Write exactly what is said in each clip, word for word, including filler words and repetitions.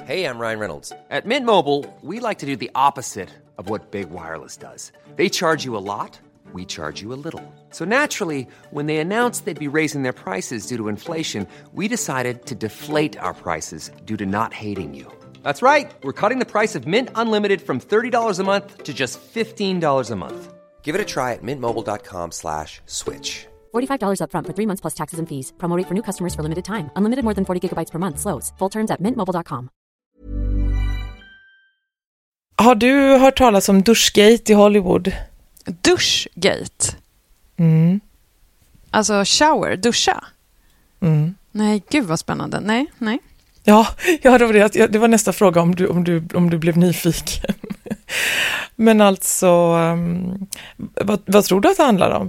Hey, I'm Ryan Reynolds. At Mint Mobile, we like to do the opposite of what Big Wireless does. They charge you a lot, we charge you a little. So naturally, when they announced they'd be raising their prices due to inflation, we decided to deflate our prices due to not hating you. That's right. We're cutting the price of Mint Unlimited from thirty dollars a month to just fifteen dollars a month. Give it a try at mintmobile.com slash switch. forty-five dollars up front for three months plus taxes and fees. Promo rate for new customers for limited time. Unlimited more than forty gigabytes per month slows. Full terms at mint mobile dot com. Har du hört talas om duschgate i Hollywood? Duschgate? Mm. Alltså shower, duscha? Mm. Nej, gud vad spännande. Nej, nej. Ja, ja det, var det. det var nästa fråga om du, om du, om du blev nyfiken. Men alltså, um, vad, vad tror du att det handlar om?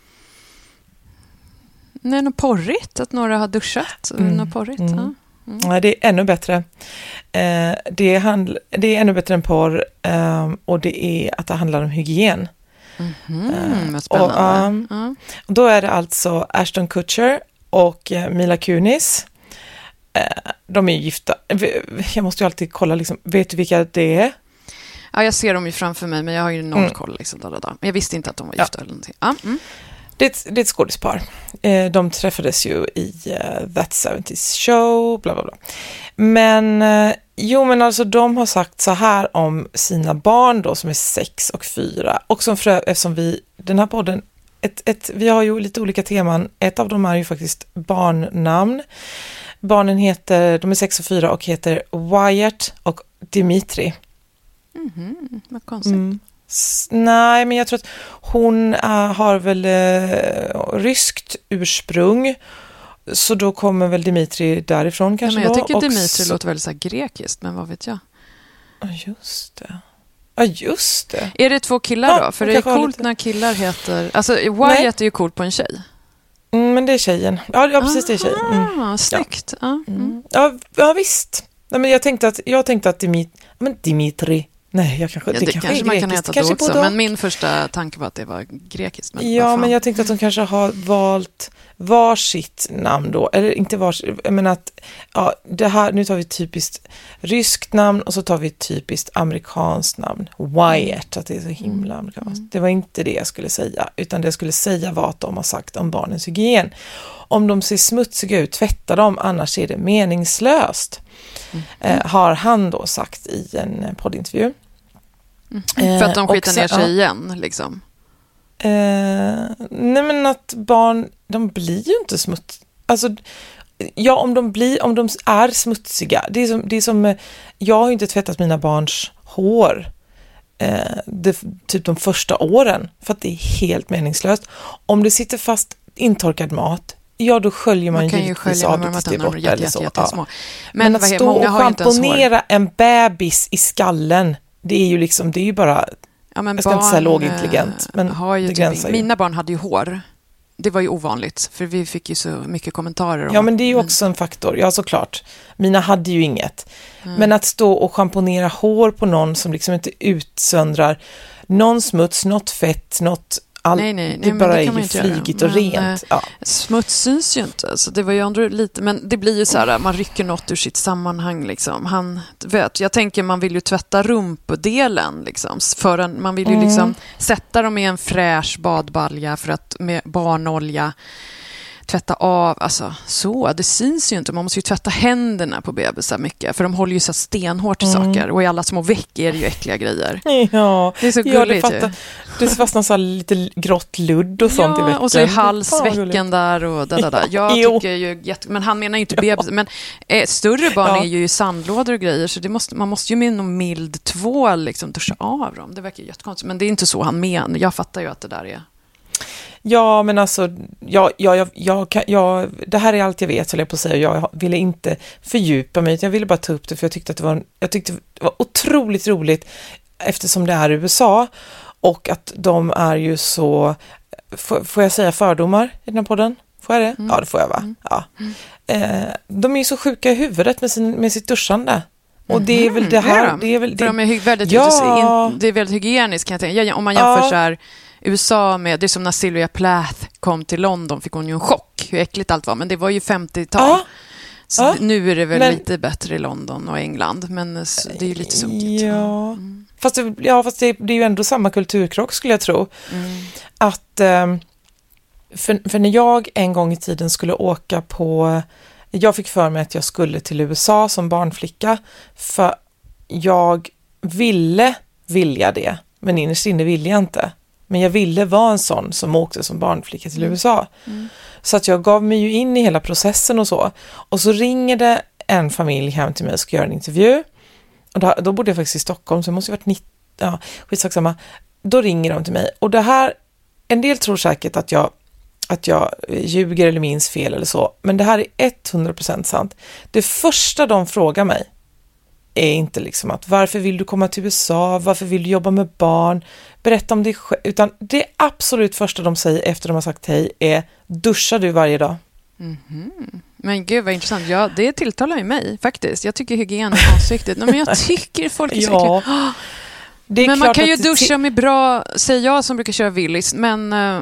Nej, något porrigt. Att några har duschat. Mm. Något porrigt, mm. ja. Mm. Nej, det är ännu bättre. Eh, det, handl- det är ännu bättre än porr eh, och det är att det handlar om hygien. Mm-hmm, vad spännande. Och, um, ja. och då är det alltså Ashton Kutcher och eh, Mila Kunis. Eh, de är gifta. Jag måste ju alltid kolla, liksom, vet du vilka det är? Ja, jag ser dem ju framför mig, men jag har ju noll Mm. koll. Liksom, då, då, då. Men jag visste inte att de var gifta. Ja. Eller någonting. Ja, mm. Det är ett, det är ett skådespar. Eh, de träffades ju i uh, That seventies Show, bla bla bla. Men, eh, jo men alltså de har sagt så här om sina barn då som är sex och fyra. Och som frö, eftersom vi, den här podden, ett, ett, vi har ju lite olika teman. Ett av dem är ju faktiskt barnnamn. Barnen heter, de är sex och fyra och heter Wyatt och Dimitri. Mm-hmm, vad konstigt. Mm. S- nej, men jag tror att hon äh, har väl äh, ryskt ursprung. Så då kommer väl Dimitri därifrån kanske. Ja, men jag då. tycker Och Dimitri så... låter väldigt så här grekiskt, men vad vet jag. Ja, just det. Ja, just det. Är det två killar Ja, då? För hon det är kanske har coolt lite- när killar heter... Alltså, Wyatt Nej. är ju coolt på en tjej. Mm, men det är tjejen. Ja, ja precis, det är tjejen. Mm. Ah, snyggt. Ja. Mm. Mm. Ja, ja, visst. Nej, men jag tänkte att, jag tänkte att Dimitri... Men Dimitri... Nej, jag kanske, Ja, det, det kanske, kanske är man kan grekiskt. heta Kanske då också. både och. Men min första tanke var att det var grekiskt. Men Ja, vad fan. men jag tänkte att de kanske har valt varsitt namn då. Eller inte varsitt, men att ja, det här, nu tar vi ett typiskt ryskt namn och så tar vi ett typiskt amerikanskt namn. Wyatt, att det är så himla amerikanskt. Mm. Det var inte det jag skulle säga, utan det jag skulle säga var att de har sagt om barnens hygien. Om de ser smutsiga ut, tvätta dem, annars är det meningslöst. Mm. Eh, har han då sagt i en poddintervju. Mm. För att de skitar också, ner sig ja. igen, liksom. Eh, nej men att barn, de blir ju inte smutsiga. Alltså, ja om de blir, om de är smutsiga. Det är som, det är som jag har ju inte tvättat mina barns hår eh, det, typ de första åren. För att det är helt meningslöst. Om det sitter fast intorkad mat, ja då sköljer man, Man kan ju givetvis skölja av med det tills det är varandra borta jätte, eller jätte, så. jätte, Ja. små. Men, Men att vad är, stå många och har ju inte ens hår. schamponera en bebis i skallen, det är ju liksom, det är ju bara... Ja, men Jag ska inte säga barn, lågintelligent, men har ju det typ gränsar in... ju. Mina barn hade ju hår. Det var ju ovanligt, för vi fick ju så mycket kommentarer om Ja, men det är ju men... också en faktor. Ja, såklart. Mina hade ju inget. Mm. Men att stå och schamponera hår på någon som liksom inte utsöndrar någon smuts, något fett, något... All... Nej, nej, nej, det men bara det är kan man ju inte göra. flygigt och Men, rent. eh, Ja. Smuts syns ju inte, så det var ju ändå lite, men det blir ju så här, man rycker något ur sitt sammanhang liksom. Han vet, jag tänker man vill ju tvätta rumpdelen liksom, för en, man vill ju Mm. liksom sätta dem i en fräsch badbalja för att med barnolja tvätta av, alltså så, det syns ju inte. Man måste ju tvätta händerna på bebisar mycket, för de håller ju så stenhårt i Mm. saker, och i alla små veck är det ju äckliga grejer. Ja, Det är så ja, det, gulligt fattar, det fastnar så här lite grått ludd och sånt i Ja, veckan. och så är Fan, vad halsvecken där och där, där, där. Jag Jo. tycker ju jätte... Men han menar ju inte bebis. Men eh, större barn Ja. är ju i sandlådor och grejer, så det måste, man måste ju med någon mild tvål liksom duscha av dem. Det verkar ju jättekonstigt, men det är inte så han menar. Jag fattar ju att det där är... Ja, men alltså, jag, jag, jag, jag, kan- jag, det här är allt jag vet, så jag på att säga. Jag ville inte fördjupa mig, utan jag ville bara ta upp det, för jag tyckte att det var, jag tyckte det var otroligt roligt, eftersom det är U S A, och att de är ju så, får, får jag säga fördomar i den här podden? Får jag det? Mm. Ja, det får jag, va? Mm. Ja. Eh, de är ju så sjuka i huvudet med, sin, med sitt duschande. Och det är väl det här, Mm. det är väl För det. de är hy- väldigt, Ja. in, det är väldigt hygieniskt, kan jag tänka. Ja, om man jämför Ja. så här, U S A med, det är som när Sylvia Plath kom till London, fick hon ju en chock hur äckligt allt var, men det var ju femtiotal. Ja. Så Ja, nu är det väl men- lite bättre i London och England, men så, det är ju lite sunkigt. Ja, Mm. fast, det, ja, fast det, det är ju ändå samma kulturkrock skulle jag tro. Mm. Att, eh, för, för när jag en gång i tiden skulle åka på, jag fick för mig att jag skulle till U S A som barnflicka, för jag ville vilja det, men innerst inne ville jag inte. Men jag ville vara en sån som åkte som barnflicka till U S A. Mm. Så att jag gav mig ju in i hela processen och så. Och så ringer det en familj hem till mig och ska göra en intervju. Och då, då bodde jag faktiskt i Stockholm, så det måste ju varit nittio, ja, skitsamma. Då ringer de till mig. Och det här, en del tror säkert att jag, att jag ljuger eller minns fel eller så. Men det här är hundra procent sant. Det första de frågar mig är inte liksom att varför vill du komma till U S A? Varför vill du jobba med barn? Berätta om dig själv. Utan det absolut första de säger efter de har sagt hej är, duschar du varje dag? Mhm. Men gud vad intressant. Ja, det tilltalar ju mig faktiskt. Jag tycker hygien är asviktigt. Men jag tycker folk är så Ja, äckliga. Ah, det är Men man klart kan ju att det- duscha med bra, säger jag som brukar köra Willys, men eh,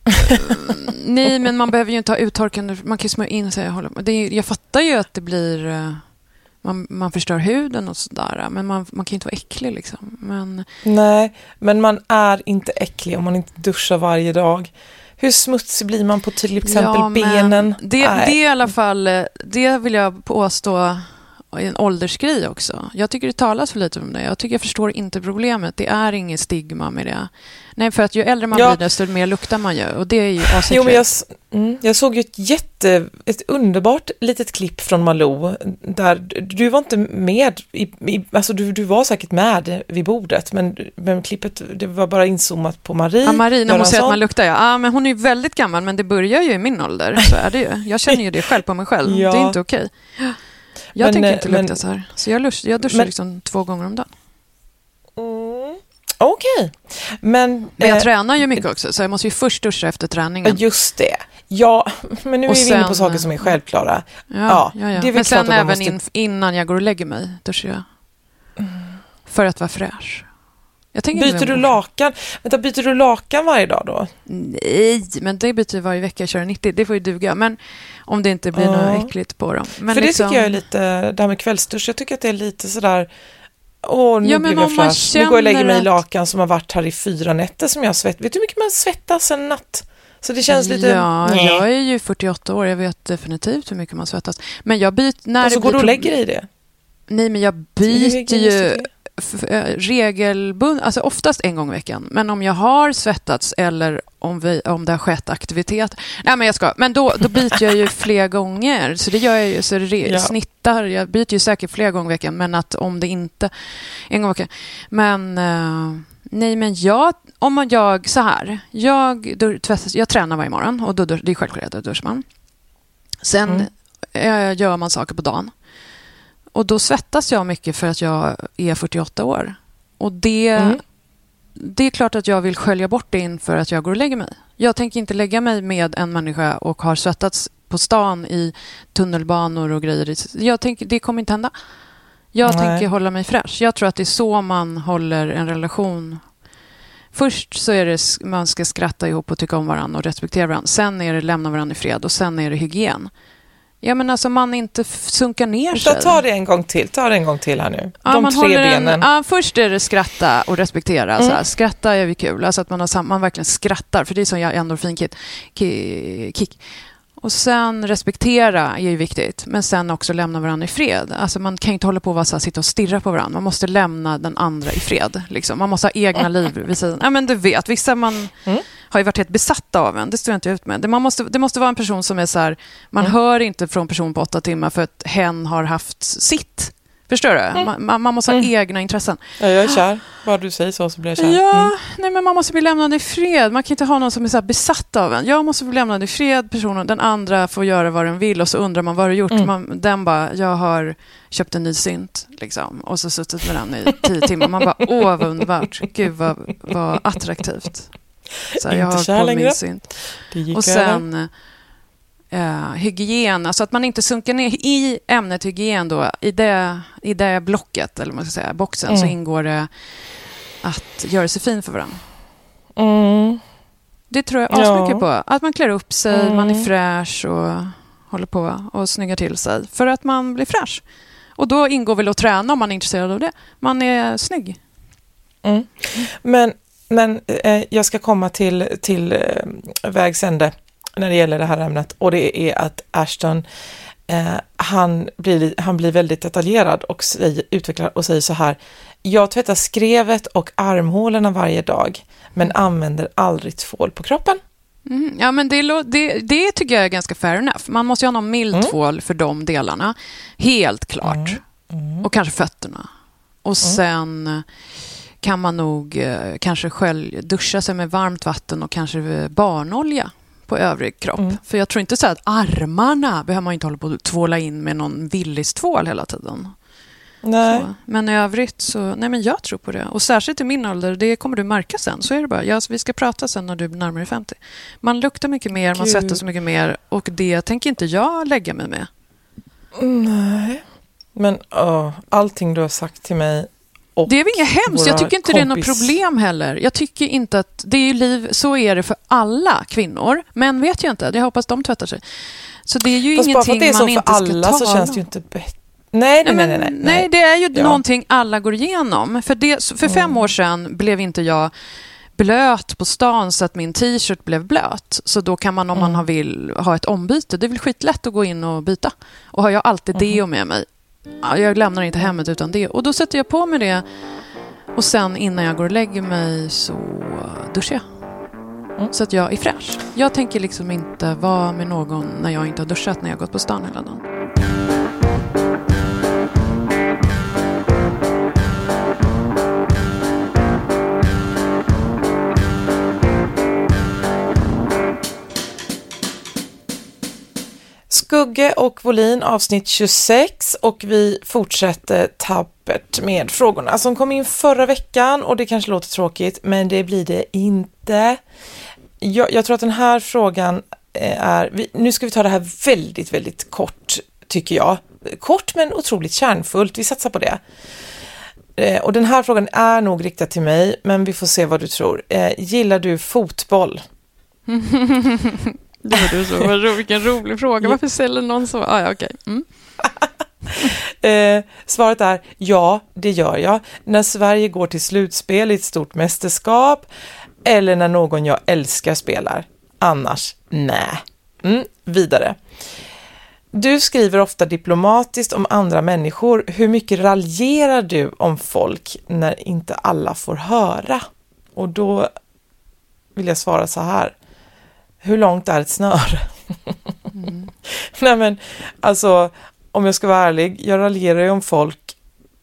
nej, men man behöver ju inte ha uttorkande, man kan ju smörja in sig. Jag, håller, det är, jag fattar ju att det blir, eh, man, man förstör huden och sådär, men man, man kan ju inte vara äcklig liksom. Men, Nej, men man är inte äcklig om man inte duschar varje dag. Hur smutsig blir man på till exempel ja, men benen? Det, Nej. det är i alla fall, eh, det vill jag påstå är en åldersgrej också. Jag tycker det talas för lite om det. Jag tycker jag förstår inte problemet. Det är ingen stigma med det. Nej, för att ju äldre man Ja. blir desto mer luktar man ju. Och det är ju asäckligt. Jo, men jag, s- mm, jag såg ju ett jätte, ett underbart litet klipp från Malou där du, du var inte med, i, i, alltså du, du var säkert med vid bordet, men, men klippet, det var bara inzoomat på Marie. Ja, Marie, när hon säger att Göransson. man luktar, ja. Ah, men hon är ju väldigt gammal, men det börjar ju i min ålder. Så är det ju. Jag känner ju det själv på mig själv. Ja. Det är inte okej. Jag Men, tänker eh, inte lukta men- så här. Så jag, lus- jag duschar Men- liksom två gånger om dagen. Mm. Okej, men, Men jag eh, tränar ju mycket också, så jag måste ju först duscha efter träningen. just det. Ja, men nu är Och vi inne på sen- saker som är självklara. Ja, Ja, ja, ja. det är väl Men klart sen att man även måste- in, innan jag går och lägger mig duschar jag. För att vara fräsch. Jag tänker inte Byter du vara- lakan? Vänta, byter du lakan varje dag då? Nej, men det byter varje vecka. Jag kör nittio. Det får ju duga. Men om det inte blir Ja. något äckligt på dem. Men För det liksom- tycker jag är lite, det här med kvällsdusch, jag tycker att det är lite sådär, åh, nu Ja, men blev jag om man fräsch. Nu går jag och lägger mig i känner lakan som har varit här i fyra nätter som jag svett. Vet du hur mycket man svettas en natt? Så det känns lite... Ja, nej. jag är ju fyrtioåtta år. Jag vet definitivt hur mycket man svettas. Men jag byter... När Och så det går blir du och prob- lägger i det. Nej, men jag Hur byter hygienisk ju är det? f- eh, regelbundet, alltså oftast en gång i veckan. Men om jag har svettats eller om, vi, om det har skett aktivitet. Nej, men jag ska. Men då, då byter jag ju fler gånger. Så det gör jag ju, så det re, Ja. snittar. Jag byter ju säkert flera gånger i veckan. Men att om det inte... En gång i veckan. Men... eh, nej, men jag... Om man jag... Så här. Jag, då, tvättas, jag tränar varje morgon. Och då, då, det är självklart att duschar man. Sen Mm. eh, gör man saker på dagen. Och då svettas jag mycket för att jag är fyrtioåtta år. Och det, Mm. det är klart att jag vill skölja bort det inför att jag går och lägger mig. Jag tänker inte lägga mig med en människa och har svettats på stan i tunnelbanor och grejer. Jag tänker, det kommer inte hända. Jag Nej. tänker hålla mig fräsch. Jag tror att det är så man håller en relation. Först så är det man ska skratta ihop och tycka om varandra och respektera varandra. Sen är det lämna varandra i fred och sen är det hygien. Ja, men alltså man inte f- sunkar ner sig. Ta, ta det en gång till, ta det en gång till här nu. Ja, De man tre håller benen. En, ja, först är det skratta och respektera. Mm. Så här, skratta är ju kul. Alltså att man, har sam, man verkligen skrattar. För det är som jag endorfinkit. Ki- Kick. Och sen respektera är ju viktigt. Men sen också lämna varandra i fred. Alltså man kan ju inte hålla på att sitta och stirra på varandra. Man måste lämna den andra i fred. Liksom. Man måste ha egna liv vid sidan. Ja, men du vet, vissa man Mm. har ju varit helt besatta av en. Det står jag inte ut med. Det, man måste, det måste vara en person som är så här... Man Mm. hör inte från person på åtta timmar för att hen har haft sitt. Förstår du? Man, man, man måste ha Mm. egna intressen. Ja, jag är kär. Bara du säger så så blir jag kär. Ja, Mm. nej, men man måste bli lämnad i fred. Man kan inte ha någon som är så här besatt av en. Jag måste bli lämnad i fred. Personen, den andra får göra vad den vill och så undrar man vad har du gjort. Mm. Man, den bara, jag har köpt en ny synt. Liksom, och så suttit med den i tio timmar. Man bara, åh vad underbart. Gud vad, vad attraktivt. Så här, jag Inte har kär på längre. min synt. Det gick Och över. sen eh, hygien, alltså att man inte sunkar ner i ämnet hygien då, i det, i det blocket, eller vad man ska säga, boxen, Mm. så ingår det att göra sig fin för varandra. Mm. Det tror jag Ja. asmycket på. Att man klär upp sig, Mm. man är fräsch och håller på och snyggar till sig för att man blir fräsch. Och då ingår väl att träna om man är intresserad av det. Man är snygg. Mm. Men, men eh, jag ska komma till, till eh, vägs ände när det gäller det här ämnet. Och det är att Ashton, eh, han, blir, han blir väldigt detaljerad och säger, utvecklar och säger så här: jag tvättar skrevet och armhålorna varje dag, men använder aldrig tvål på kroppen. Mm, ja, men det, det, det tycker jag är ganska fair enough. Man måste ju ha någon mild mm. tvål för de delarna. Helt klart. Mm. Mm. Och kanske fötterna. Och sen mm. kan man nog eh, kanske själv duscha sig med varmt vatten och kanske barnolja på övrig kropp. Mm. För jag tror inte så att armarna behöver man inte hålla på att tvåla in med någon Willys-tvål hela tiden. Nej. Så, men i övrigt så, nej men jag tror på det. Och särskilt i min ålder, det kommer du märka sen. Så är det bara. Ja, vi ska prata sen när du blir närmare femtio. Man luktar mycket mer, Gud. Man svettas mycket mer. Och det tänker inte jag lägga mig med. Nej. Men åh, allting du har sagt till mig. Och det är väl inget hemskt. Jag tycker inte kompis. Det är något problem heller. Jag tycker inte att det är ju liv, så är det för alla kvinnor. Men vet jag inte, jag hoppas de tvättar sig. Så det är ju fast ingenting bara för att det är så man för inte alla ska så tala känns det ju inte bättre. Nej, nej, nej, nej, nej, nej. nej, det är ju ja. någonting alla går igenom. För, det, för fem mm. år sedan blev inte jag blöt på stan så att min t-shirt blev blöt. Så då kan man, om mm. man vill ha ett ombyte, det är väl skitlätt att gå in och byta. Och har jag alltid mm. deo med mig. Jag lämnar inte hemmet utan det. Och då sätter jag på mig det. Och sen innan jag går och lägger mig så duschar jag. Mm. Så att jag är fräsch. Jag tänker liksom inte vara med någon när jag inte har duschat när jag har gått på stan hela dagen. Skugge och Volin, avsnitt tjugosex, och vi fortsätter tappert med frågorna som kom in förra veckan, och det kanske låter tråkigt, men det blir det inte. Jag, jag tror att den här frågan är, vi, nu ska vi ta det här väldigt, väldigt kort, tycker jag. Kort men otroligt kärnfullt, vi satsar på det. Eh, och den här frågan är nog riktad till mig, men vi får se vad du tror. Eh, gillar du fotboll? Det var du så. Vad ro, vilken rolig fråga. Varför ställer någon så? Ah, ja, okej. Mm. eh, svaret är ja, det gör jag. När Sverige går till slutspel i ett stort mästerskap, eller när någon jag älskar spelar. Annars, nej. Mm, vidare. Du skriver ofta diplomatiskt om andra människor. Hur mycket raljerar du om folk när inte alla får höra? Och då vill jag svara så här. Hur långt är ett snöre? Mm. Nej men, alltså, om jag ska vara ärlig, jag raljerar ju om folk.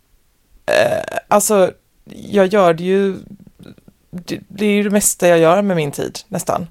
Eh, alltså, jag gör det ju, det, det är ju det mesta jag gör med min tid, nästan.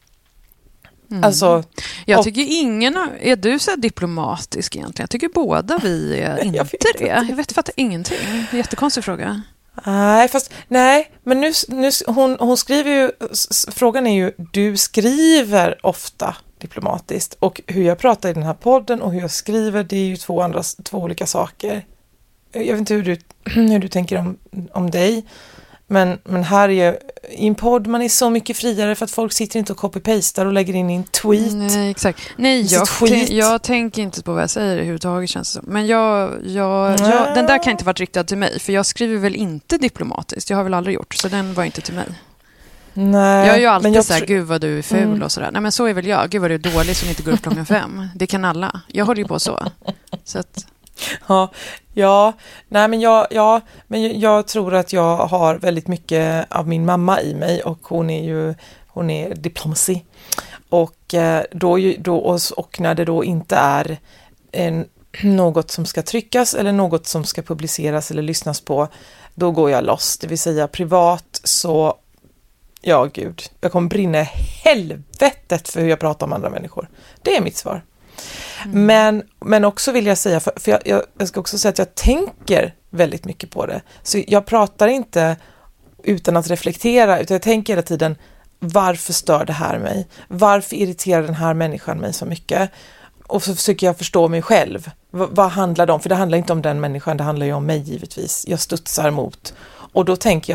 Mm. Alltså, jag och, tycker ingen, är du så diplomatisk egentligen? Jag tycker båda vi är inte jag det. Inte. Jag vet fattar ingenting. Det är en jättekonstig fråga. Nej, fast nej, men nu, nu hon, hon skriver ju, frågan är ju, du skriver ofta diplomatiskt, och hur jag pratar i den här podden och hur jag skriver, det är ju två andra, två olika saker. Jag vet inte hur du, hur du tänker om, om dig, men, men här är i en podd, man är så mycket friare för att folk sitter inte och copy-pastar och lägger in i en tweet. Nej, exakt. Nej, jag, t- jag tänker inte på vad jag säger överhuvudtaget, känns det så. Men jag, jag, jag, den där kan inte vara riktad till mig, för jag skriver väl inte diplomatiskt. Jag har väl aldrig gjort, så den var inte till mig. Nej, jag är ju alltid jag så här, tr- gud vad du är ful mm. och sådär. Nej, men så är väl jag. Gud vad du är dålig som inte går upp klockan fem. Det kan alla. Jag håller ju på så. Så att... Ja, ja, nej men jag, ja, men jag, jag tror att jag har väldigt mycket av min mamma i mig, och hon är ju, hon är diplomacy, och eh, då, då och, och när det då inte är en, något som ska tryckas eller något som ska publiceras eller lyssnas på, då går jag loss, det vill säga privat så, ja gud, jag kommer brinna i helvetet för hur jag pratar om andra människor. Det är mitt svar. Mm. Men, men också vill jag säga, för, för jag, jag, jag ska också säga att jag tänker väldigt mycket på det. Så jag pratar inte utan att reflektera, utan jag tänker hela tiden, varför stör det här mig? Varför irriterar den här människan mig så mycket? Och så försöker jag förstå mig själv. V- vad handlar det om? För det handlar inte om den människan, det handlar ju om mig givetvis. Jag studsar emot. Och då tänker jag att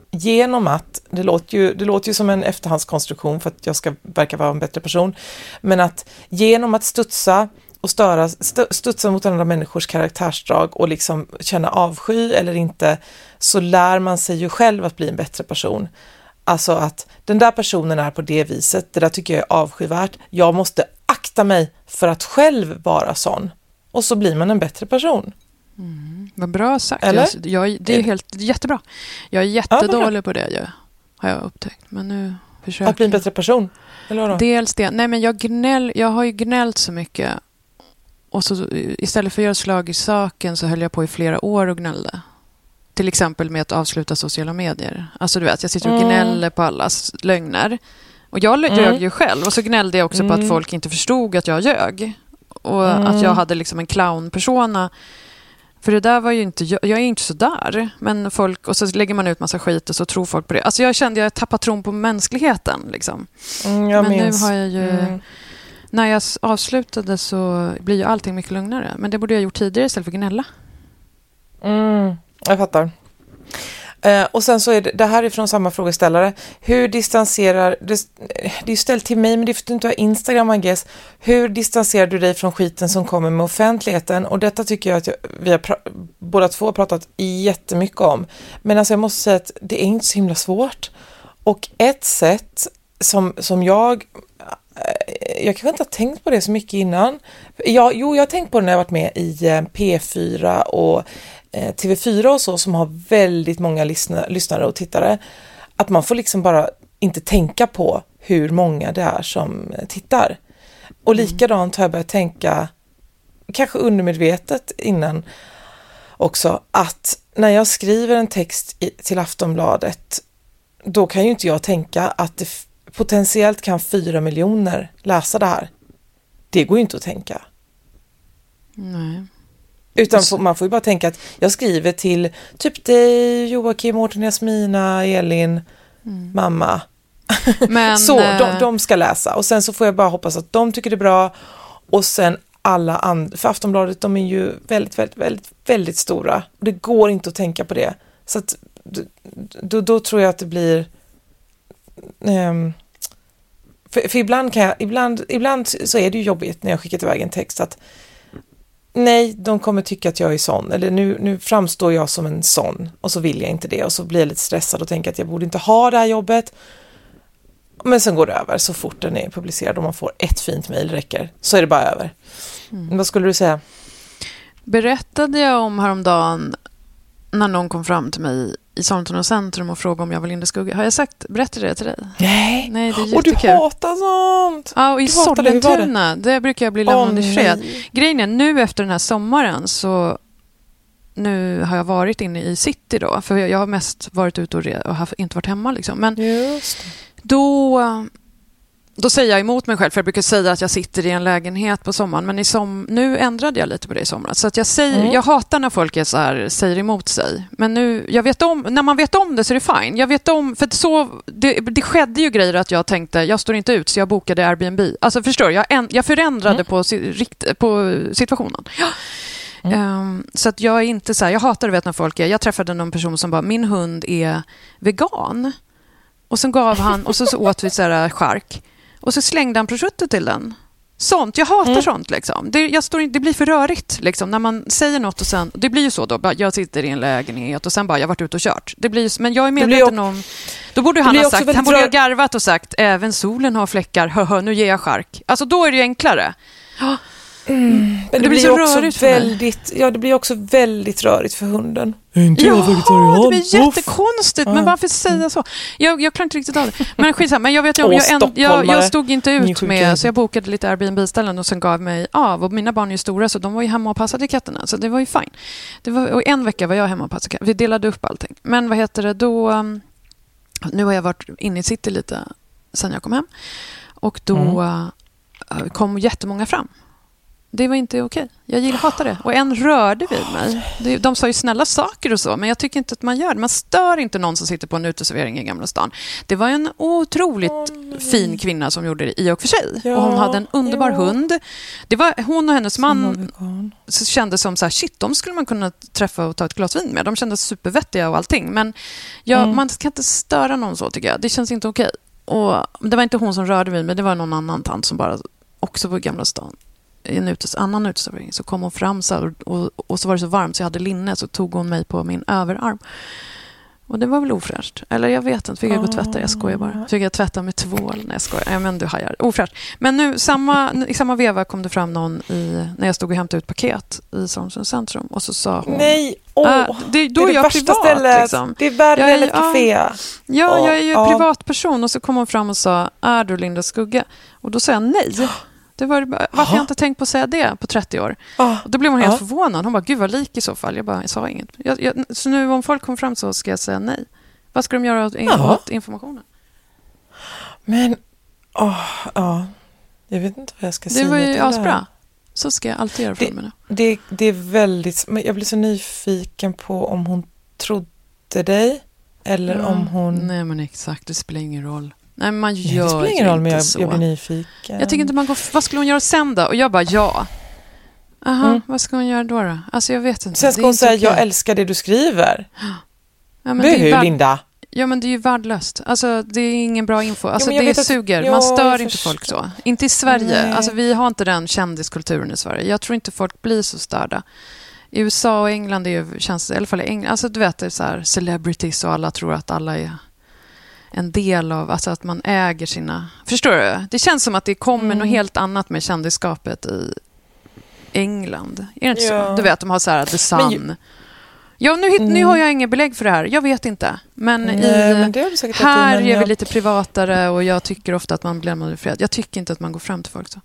genom att, det låter, ju, det låter ju som en efterhandskonstruktion för att jag ska verka vara en bättre person, men att genom att studsa och störa, studsa mot andra människors karaktärsdrag och liksom känna avsky eller inte, så lär man sig ju själv att bli en bättre person. Alltså att den där personen är på det viset, det där tycker jag är avskyvärt, jag måste akta mig för att själv vara sån. Och så blir man en bättre person. Mm, vad bra sagt. Eller? Jag, jag, det är helt jättebra. Jag är jättedålig ja, på det, jag, har jag upptäckt. Men nu försöker att bli en bättre person? Eller vadå? Dels det. Nej, men jag, gnäll, jag har ju gnällt så mycket. Och så, istället för att göra slag i saken så höll jag på i flera år och gnällde. Till exempel med att avsluta sociala medier. Alltså du vet, jag sitter och gnäller mm. på allas lögner. Och jag ljög mm. ju själv. Och så gnällde jag också mm. på att folk inte förstod att jag ljög. Och mm. att jag hade liksom en clownpersona. För det där var ju inte, jag, jag är inte så där. Men folk, och så lägger man ut massa skit och så tror folk på det. Alltså jag kände jag tappade tron på mänskligheten liksom. Mm, jag men minns. nu har jag ju... Mm. När jag avslutade så blir ju allting mycket lugnare. Men det borde jag ha gjort tidigare istället för att gnälla. Mm, jag fattar. Eh, och sen så är det, det här är från samma frågeställare. Hur distanserar, det, det är ju ställt till mig men det är för att du inte har Instagram, I guess. Hur distanserar du dig från skiten som kommer med offentligheten? Och detta tycker jag att jag, vi har pra- båda två pratat jättemycket om. Men alltså jag måste säga att det är inte så himla svårt. Och ett sätt som, som jag... Jag kanske inte har tänkt på det så mycket innan. Jag, jo, jag har tänkt på det när jag varit med i P fyra och eh, T V fyra och så, som har väldigt många lyssna, lyssnare och tittare. Att man får liksom bara inte tänka på hur många det är som tittar. Och likadant har jag börjat tänka, kanske undermedvetet innan också, att när jag skriver en text i, till Aftonbladet, då kan ju inte jag tänka att det potentiellt kan fyra miljoner läsa det här. Det går ju inte att tänka. Nej. Utan får, man får ju bara tänka att jag skriver till typ dig, Joakim, Mårten, Jasmina, Elin, mm. mamma. Men, så de, de ska läsa. Och sen så får jag bara hoppas att de tycker det är bra. Och sen alla andra. För Aftonbladet, de är ju väldigt, väldigt, väldigt, väldigt stora. Och det går inte att tänka på det. Så att då, då tror jag att det blir... Um, För, för ibland kan jag, ibland, ibland så är det ju jobbigt när jag skickat iväg en text att nej, de kommer tycka att jag är sån, eller nu, nu framstår jag som en sån och så vill jag inte det och så blir jag lite stressad och tänker att jag borde inte ha det här jobbet, men sen går det över så fort den är publicerad och man får ett fint mejl räcker, så är det bara över. Mm. Vad skulle du säga? Berättade jag om häromdagen när någon kom fram till mig i Sollentuna centrum och frågade om jag var Linda Skugge. Har jag sagt, berättade det till dig? Nej, nej det är och du hatar sånt. Ja, och i Sollentuna, det? det brukar jag bli lämnad oh, i fred. Grejen är, nu efter den här sommaren så nu har jag varit inne i city då, för jag har mest varit ute och, re- och har inte varit hemma liksom. Men just det. då... Då säger jag emot mig själv, för jag brukar säga att jag sitter i en lägenhet på sommaren. Men i som, nu ändrade jag lite på det i somras. Så att jag, säger, mm. jag hatar när folk är så här, säger emot sig. Men nu, jag vet om, när man vet om det så är det fine. Jag vet om, för så, det, det skedde ju grejer att jag tänkte, jag står inte ut så jag bokade Airbnb. Alltså förstår jag, jag, jag förändrade mm. på, rikt, på situationen. Ja. Mm. Um, så att jag är inte så här, jag hatar att veta när folk är, jag träffade någon person som bara, min hund är vegan. Och sen gav han, och så, så åt vi så här chark. Och så slängde han prosciutto till den. Sånt, jag hatar mm. sånt liksom. Det, jag står, det blir för rörigt liksom, när man säger något och sen, det blir ju så då, jag sitter i en lägenhet och sen bara, jag har varit ute och kört. Det blir, men jag är medveten om, då borde han ha sagt, han borde ha garvat och sagt, även solen har fläckar, höhö, nu ger jag chark. Alltså då är det ju enklare. Ja. Mm. Men det, det blir, blir också väldigt, ja, det blir också väldigt rörigt för hunden. Inte ja, det blir jättekonstigt. Men varför säga så? Jag, jag klarar inte riktigt av det. Men skitsamma, men jag vet jag, jag, jag, jag, jag stod inte ut med, så jag bokade lite Airbnb-ställen och sen gav mig av. Och mina barn är ju stora, så de var ju hemma och passade katterna. Så det var ju fine. Det var, och en vecka var jag hemma och passade katterna. Vi delade upp allting. Men vad heter det då? Um, nu har jag varit inne i city lite sen jag kom hem. Och då mm. uh, kom jättemånga fram. Det var inte okej. Jag gillar hatade det. Och en rörde vid mig. De sa ju snälla saker och så, men jag tycker inte att man gör det. Man stör inte någon som sitter på en uteservering i Gamla stan. Det var en otroligt oh, fin kvinna som gjorde det i och för sig. Ja, och hon hade en underbar ja. hund. Det var hon och hennes man som kände som så här, shit, de skulle man kunna träffa och ta ett glas vin med. De kändes supervettiga och allting. Men ja, mm. man kan inte störa någon så, tycker jag. Det känns inte okej. Och det var inte hon som rörde vid mig, det var någon annan tant som bara också var i Gamla stan. I en utes, annan uteservering så kom hon fram så här, och, och, och så var det så varmt så jag hade linne, så tog hon mig på min överarm. Och det var väl ofräscht. Eller jag vet inte, fick jag gå och tvätta? Jag skojar bara. Fick jag tvätta med tvål? Nej, jag skojar. Ja, men du hajar. Ofräscht. Men nu, samma, i samma veva kom det fram någon i, när jag stod och hämtade ut paket i Solms centrum. Och så sa hon... Nej, åh! Äh, det, då det är är jag det värsta privat, stället. Liksom. Det är värre än ett café. Ja, ja åh, jag är ju åh. privatperson. Och så kom hon fram och sa, är du Linda Skugge? Och då sa jag nej. Det var, varför Aha. jag inte tänkt på att säga det på trettio år. Oh. Och då blev hon helt oh. förvånad. Hon bara, gud vad lik i så fall. Jag bara, jag sa inget. Jag, jag, så nu om folk kommer fram så ska jag säga nej. Vad ska de göra åt, oh. åt informationen? Men, åh, oh, ja. Jag vet inte vad jag ska det säga. Det var ju asbra. Så ska jag alltid göra för mig nu. Det, det är väldigt... Jag blir så nyfiken på om hon trodde dig. Eller mm. om hon... Nej, men exakt. Det spelar ingen roll. Nej, man gör ja, det spelar ingen roll, men jag, jag blir nyfiken. Jag tycker inte man går... Vad skulle hon göra sen då? Och jag bara, ja. Aha, mm. vad ska hon göra då då? Alltså, jag vet inte. Sen ska hon säga, okay. jag älskar det du skriver. Ja, men Buhu, värd... Linda. Ja, men det är ju värdelöst. Alltså, det är ingen bra info. Alltså, jo, det suger. Att... Man stör inte folk så. Inte i Sverige. Nej. Alltså, vi har inte den kändiskulturen i Sverige. Jag tror inte folk blir så störda. I U S A och England är ju, känns det, i alla fall i England. Alltså, du vet, det är så här celebrities och alla tror att alla är en del av, alltså att man äger sina... Förstår du? Det känns som att det kommer mm. något helt annat med kändisskapet i England. Är det inte ja. så? Du vet, de har så här The Sun. Ju... Ja, nu, mm. nu har jag inga belägg för det här. Jag vet inte. Men, Nej, i, men det är här är jag... vi lite privatare och jag tycker ofta att man blir med fred. Jag tycker inte att man går fram till folk så.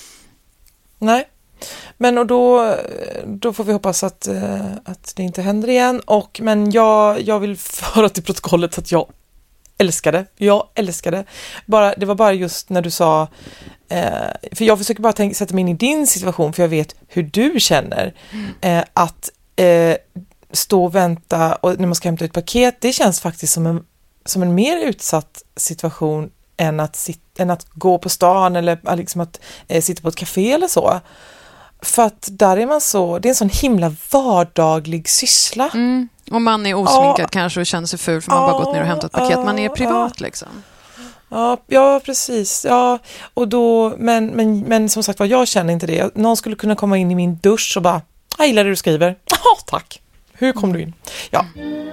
Nej. Men och då, då får vi hoppas att, att det inte händer igen. Och, men jag, jag vill föra till protokollet att jag älskade. Jag älskade. Bara, det var bara just när du sa... Eh, för jag försöker bara tänka, sätta mig in i din situation, för jag vet hur du känner. Eh, att eh, stå och vänta och när man ska hämta ut paket, det känns faktiskt som en, som en mer utsatt situation än att, sit, än att gå på stan eller liksom att eh, sitta på ett café eller så. För att där är man så... Det är en sån himla vardaglig syssla. Mm. Och man är osminkad oh. kanske och känner sig ful för man oh. bara gått ner och hämtat paket. Man är privat oh. liksom. Ja, ja, precis. Ja, och då, men, men, men som sagt var, jag känner inte det. Någon skulle kunna komma in i min dusch och bara, jag gillar det du skriver. Ja, oh, tack. Hur kom du in? Ja.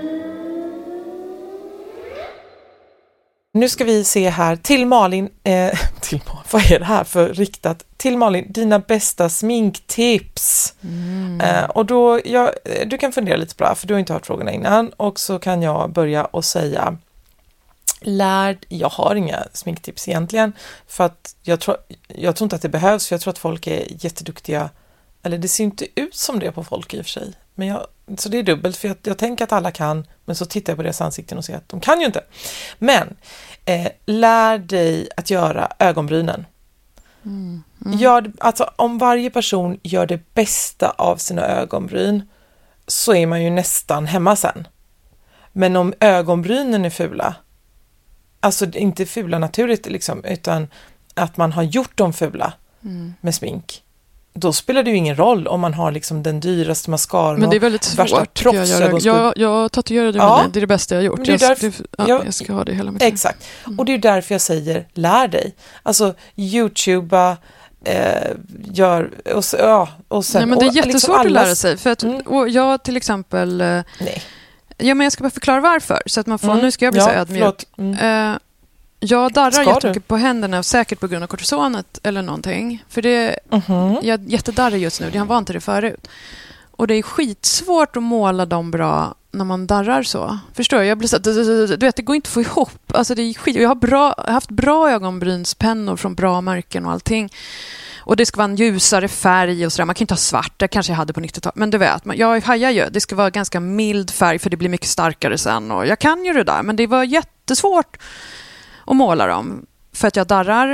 Nu ska vi se här till Malin, eh, till, vad är det här för riktat? Till Malin, dina bästa sminktips. Mm. Eh, och då, jag, du kan fundera lite på det här, för du har inte hört frågorna innan. Och så kan jag börja och säga, lärd, jag har inga sminktips egentligen. För att jag tror, jag tror inte att det behövs, för jag tror att folk är jätteduktiga. Eller det ser inte ut som det på folk i och för sig. Men jag, så det är dubbelt, för jag, jag tänker att alla kan, men så tittar jag på deras ansikten och ser att de kan ju inte. Men eh, lär dig att göra ögonbrynen. Mm. Mm. Gör, alltså, om varje person gör det bästa av sina ögonbryn så är man ju nästan hemma sen. Men om ögonbrynen är fula, alltså inte fula naturligt liksom, utan att man har gjort dem fula mm. med smink, då spelar det ju ingen roll om man har liksom den dyraste mascaran. Men det är väldigt svårt. Jag, jag, jag, jag tatuerar det, ja. det är det bästa jag har gjort. Det är därför, jag, det, ja, jag ska ha det hela mitt liv. Exakt. Mm. Och det är därför jag säger, lär dig. Alltså, YouTubea, eh, gör, och, ja, och sen... Nej, men det är och, jättesvårt liksom att allas, lära sig. För att, mm. och jag till exempel... Eh, Nej. Ja, men jag ska bara förklara varför. Så att man får, mm. nu ska jag bli ja, så ödmjuk. Mm. Eh, Jag darrar jättemycket på händerna, säkert på grund av kortisonet eller någonting. För det, mm-hmm. jag är jättedarrig just nu, jag var inte det förut. Och det är skitsvårt att måla dem bra när man darrar så. Förstår du? Jag blir så, du vet, det går inte att få ihop. Alltså det är skit. Jag har bra, haft bra ögonbrynspennor från bra märken och allting. Och det ska vara en ljusare färg och sådär. Man kan inte ha svart, det kanske jag hade på nittiotalet. Men du vet, jag hajar ju. Det ska vara ganska mild färg för det blir mycket starkare sen. Och jag kan ju det där, men det var jättesvårt och måla dem för att jag darrar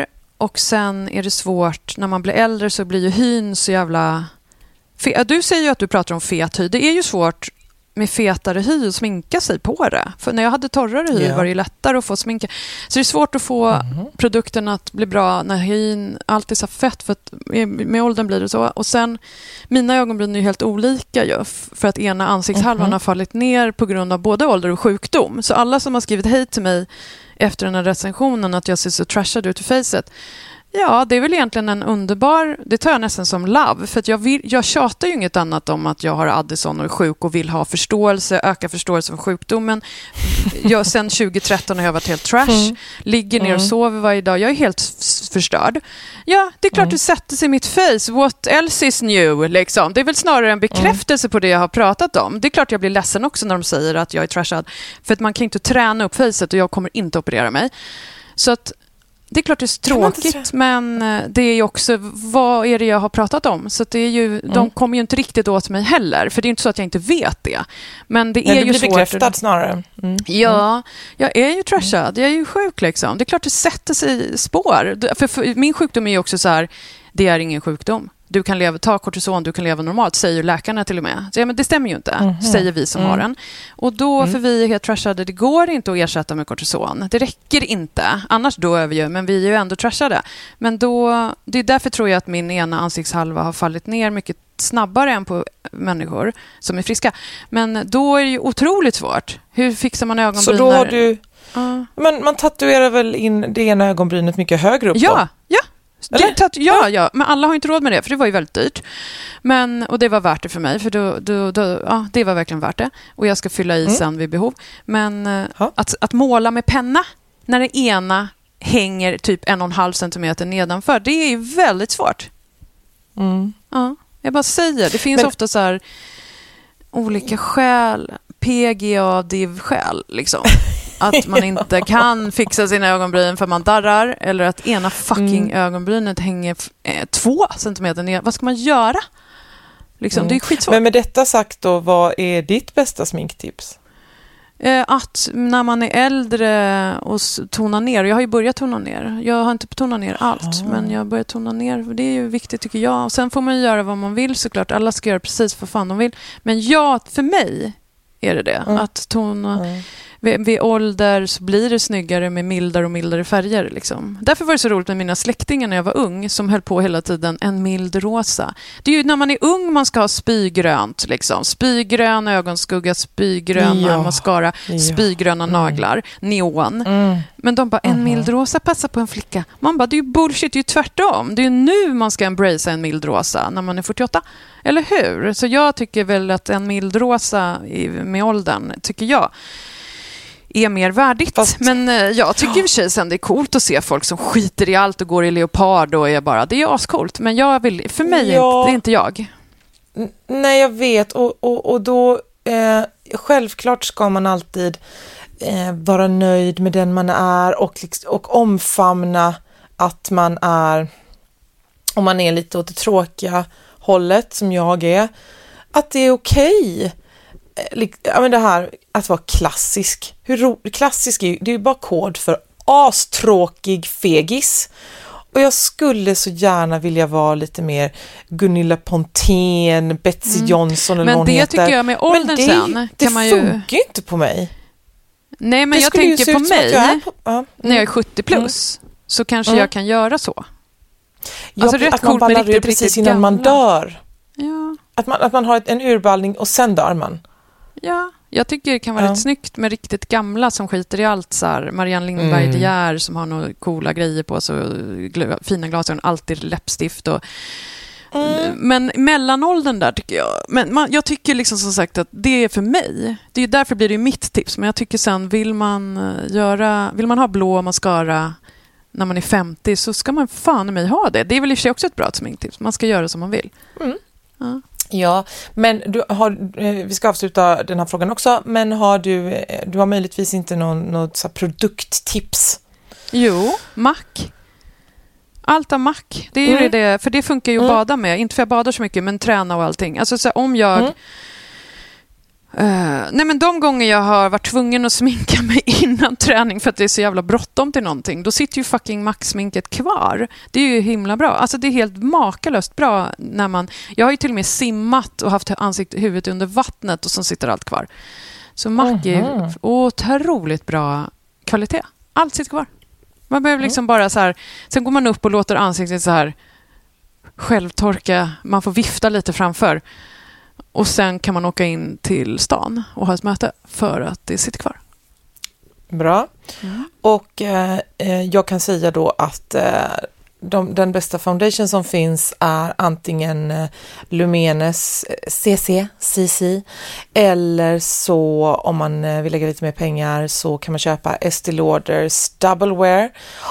och sen är det svårt, när man blir äldre så blir ju hyn så jävla... Fe- du säger ju att du pratar om fet hy. Det är ju svårt med fetare hy och sminka sig på det. För när jag hade torrare hy yeah. var det lättare att få sminka. Så det är svårt att få mm. produkten att bli bra när hyn alltid är så fett. För att med åldern blir det så. Och sen, mina ögonbryn är ju helt olika ju. För att ena ansiktshalvan mm. har fallit ner på grund av både ålder och sjukdom. Så alla som har skrivit hej till mig efter den här recensionen att jag ser så trashad ut i facet. Ja, det är väl egentligen en underbar... Det tar jag nästan som love. För att jag, vill, jag tjatar ju inget annat om att jag har Addison och är sjuk och vill ha förståelse, öka förståelse för sjukdomen. Jag, sen tjugo tretton har jag varit helt trash. Mm. Ligger ner och sover varje dag. Jag är helt f- förstörd. Ja, det är klart mm. det sätter sig i mitt face. What else is new? Liksom. Det är väl snarare en bekräftelse mm. på det jag har pratat om. Det är klart jag blir ledsen också när de säger att jag är trashad. För att man kan inte träna upp facet och jag kommer inte operera mig. Så att det är klart det är tråkigt, men det är ju också vad är det jag har pratat om. Så att det är ju, mm. de kommer ju inte riktigt åt mig heller. För det är inte så att jag inte vet det. Men det är Nej, ju svårt. Det blir bekräftat snarare. Mm. Ja, jag är ju trashad. Jag är ju sjuk liksom. Det är klart det sätter sig i spår. För, för min sjukdom är ju också så här, det är ingen sjukdom. Du kan leva, ta kortison, du kan leva normalt, säger läkarna till och med. Så, ja, men det stämmer ju inte, mm-hmm. säger vi som mm. har den. Och då, mm. för vi är helt trashade, det går inte att ersätta med kortison. Det räcker inte, annars dör vi ju, men vi är ju ändå trashade. Men då, det är därför tror jag att min ena ansiktshalva har fallit ner mycket snabbare än på människor som är friska. Men då är det ju otroligt svårt. Hur fixar man ögonbryn? Så då har du... Uh. Men man tatuerar väl in det ena ögonbrynet mycket högre upp ja, då? Ja, Det, tat- ja, ja, men alla har inte råd med det, för det var ju väldigt dyrt. Men, och det var värt det för mig, för då, då, då, ja, det var verkligen värt det. Och jag ska fylla i mm. sen vid behov. Men att, att måla med penna när det ena hänger typ en och en halv centimeter nedanför, det är ju väldigt svårt. Mm. Ja, jag bara säger, det finns men, ofta så här olika skäl, P G A-div-skäl liksom. Att man inte kan fixa sina ögonbryn för man darrar. Eller att ena fucking mm. ögonbrynet hänger eh, två centimeter ner. Vad ska man göra? Liksom, mm. Det är skitsvårt. Men med detta sagt då, vad är ditt bästa sminktips? Eh, att när man är äldre och tona ner. Jag har ju börjat tona ner. Jag har inte tonat ner allt. Oh. Men jag har börjat tona ner. Det är ju viktigt tycker jag. Och sen får man göra vad man vill såklart. Alla ska göra precis vad fan de vill. Men ja, för mig är det det. Mm. Att tona... Mm. Vid, vid ålder så blir det snyggare med mildare och mildare färger. Liksom. Därför var det så roligt med mina släktingar när jag var ung som höll på hela tiden en mild rosa. Det är ju när man är ung man ska ha spygrönt. Liksom. Spygrön ögonskugga, spygröna ja. mascara, ja. spygröna mm. naglar, neon. Mm. Men de bara, en mm. mild rosa passar på en flicka. Man bara, det är ju bullshit, det är ju tvärtom. Det är ju nu man ska embracea en mild rosa när man är fyrtioåtta. Eller hur? Så jag tycker väl att en mild rosa med åldern, tycker jag, är mer värdigt. Fast, men eh, jag tycker i och för sig sen det är coolt att se folk som skiter i allt och går i leopard och är bara, det är ascoolt. Men jag vill, för mig ja, är det inte jag. N- nej, jag vet. Och, och, och då, eh, självklart ska man alltid eh, vara nöjd med den man är och, och omfamna att man är, om man är lite åt det tråkiga hållet som jag är, att det är okej. Ja, men det här att vara klassisk. Hur ro- klassisk är ju, det är ju bara kod för astråkig fegis. Och jag skulle så gärna vilja vara lite mer Gunilla Pontén, Betsy mm. Johnson eller men någon det heter. tycker jag med åldern men det, sen kan det man ju... funkar ju inte på mig. Nej, men det jag tänker på mig jag på, ja. mm. när jag är sjuttio plus mm. så kanske mm. jag kan göra så. Ja, alltså rätt att man ballar ur precis innan gamla. man dör. Ja. Att man, att man har ett, en urballning och sen dör man. Ja, jag tycker det kan vara ja. rätt snyggt med riktigt gamla som skiter i allt. Så här, Marianne Lindberg mm. De Geer som har några coola grejer på så gl- fina glasögon, alltid läppstift. Och, mm. Men mellanåldern där tycker jag... Men man, jag tycker liksom som sagt att det är för mig. Det är därför blir det mitt tips. Men jag tycker sen vill man, göra, vill man ha blå mascara när man är femtio så ska man fan i mig ha det. Det är väl i och för sig också ett bra sminktips. Man ska göra som man vill. Mm. Ja. Ja, men du har, vi ska avsluta den här frågan också, men har du, du har möjligtvis inte någon, något så här produkttips? Jo, Mac. Allt av Mac. Det är mm. ju det, för det funkar ju att mm. bada med. Inte för jag badar så mycket, men träna och allting. Alltså så här, om jag... Mm. Uh, nej men de gånger jag har varit tvungen att sminka mig innan träning för att det är så jävla bråttom till någonting, då sitter ju fucking Max-sminket kvar. Det är ju himla bra. Alltså det är helt makalöst bra när man... Jag har ju till och med simmat och haft ansiktet, huvudet under vattnet och så sitter allt kvar. Så Mac är uh-huh. otroligt bra kvalitet. Allt sitter kvar. Man behöver liksom uh-huh. bara så här... Sen går man upp och låter ansiktet så här självtorka. Man får vifta lite framför. Och sen kan man åka in till stan och ha ett möte för att det sitter kvar. Bra. Mm. Och eh, jag kan säga då att eh, de, den bästa foundation som finns är antingen eh, Lumenes C C, C C, eller så om man eh, vill lägga lite mer pengar så kan man köpa Estée Lauders Double Wear.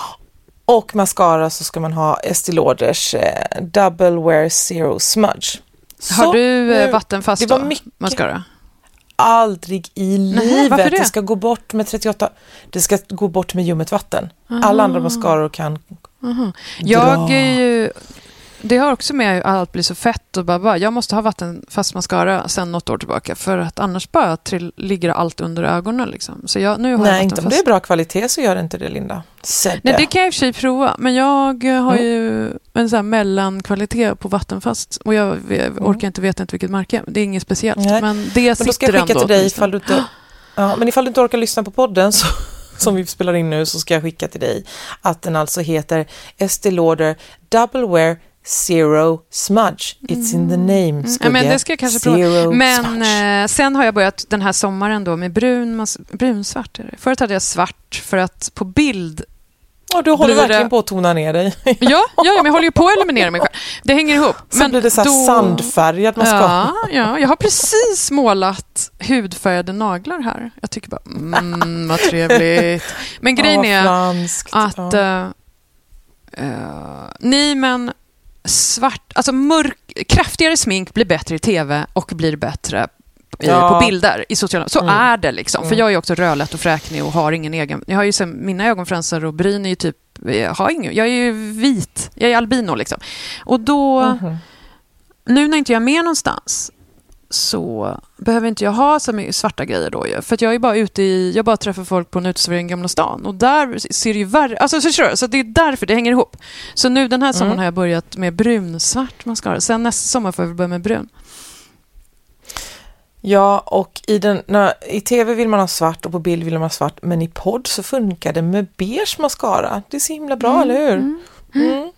Och mascara så ska man ha Estée Lauders eh, Double Wear Zero Smudge. Så, har du eh, vattenfast det var mycket, mascara? Aldrig i Nej, livet. det? det ska gå bort med trettioåtta. Det ska gå bort med ljummet vatten. Aha. Alla andra mascaror kan Aha. Jag är ju... Det har också med att allt blir så fett och bara, bara jag måste ha vattenfast mascara sedan något år tillbaka för att annars bara trill, ligger allt under ögonen liksom. Så jag, nu har Nej, jag inte om det är bra kvalitet så gör det inte det, Linda. Sedde. Nej, det kan jag i och för sig prova, men jag har mm. ju en sån här mellankvalitet på vattenfast och jag, jag orkar inte veta inte vilket märke. Det är inget speciellt, Nej. men det men då ska jag skicka till dig ifall du inte, ja, men ifall du inte orkar lyssna på podden så som vi spelar in nu så ska jag skicka till dig att den alltså heter Estée Lauder Double Wear Zero Smudge. It's in the name. Ja, men det ska jag kanske prova. Men eh, sen har jag börjat den här sommaren då med brun, mas- brunsvart. Är det. Förut hade jag svart för att på bild... Ja, du håller verkligen det... på att tona ner dig. ja, ja, men jag håller ju på att eliminera mig själv. Det hänger ihop. Så men blir det så här då... sandfärgad mascara. Ja, ja, jag har precis målat hudfärgade naglar här. Jag tycker bara, mm, vad trevligt. Men grejen är franskt, att... Ja. Uh, uh, nej, men... svart, alltså mörk, kraftigare smink blir bättre i tv och blir bättre i, ja. på bilder i sociala. Så mm. är det liksom. Mm. För jag är ju också rödlätt och fräknig och har ingen egen. Jag har ju sen, mina ögonfransar och bryn är ju typ jag har ingen. Jag är ju vit. Jag är albino liksom. Och då mm. nu när inte jag är med någonstans så behöver inte jag ha så mycket svarta grejer då ju. För att jag är bara ute i, jag bara träffar folk på en uteservering i Gamla stan. Och där ser det ju värre, alltså förstår du? Så det är därför det hänger ihop. Så nu den här sommaren mm. har jag börjat med brunsvart mascara. Sen nästa sommar får jag börja med brun. Ja, och i, den, när, i tv vill man ha svart och på bild vill man ha svart. Men i podd så funkar det med beige mascara. Det är så himla bra, mm. eller hur? Mm. Mm.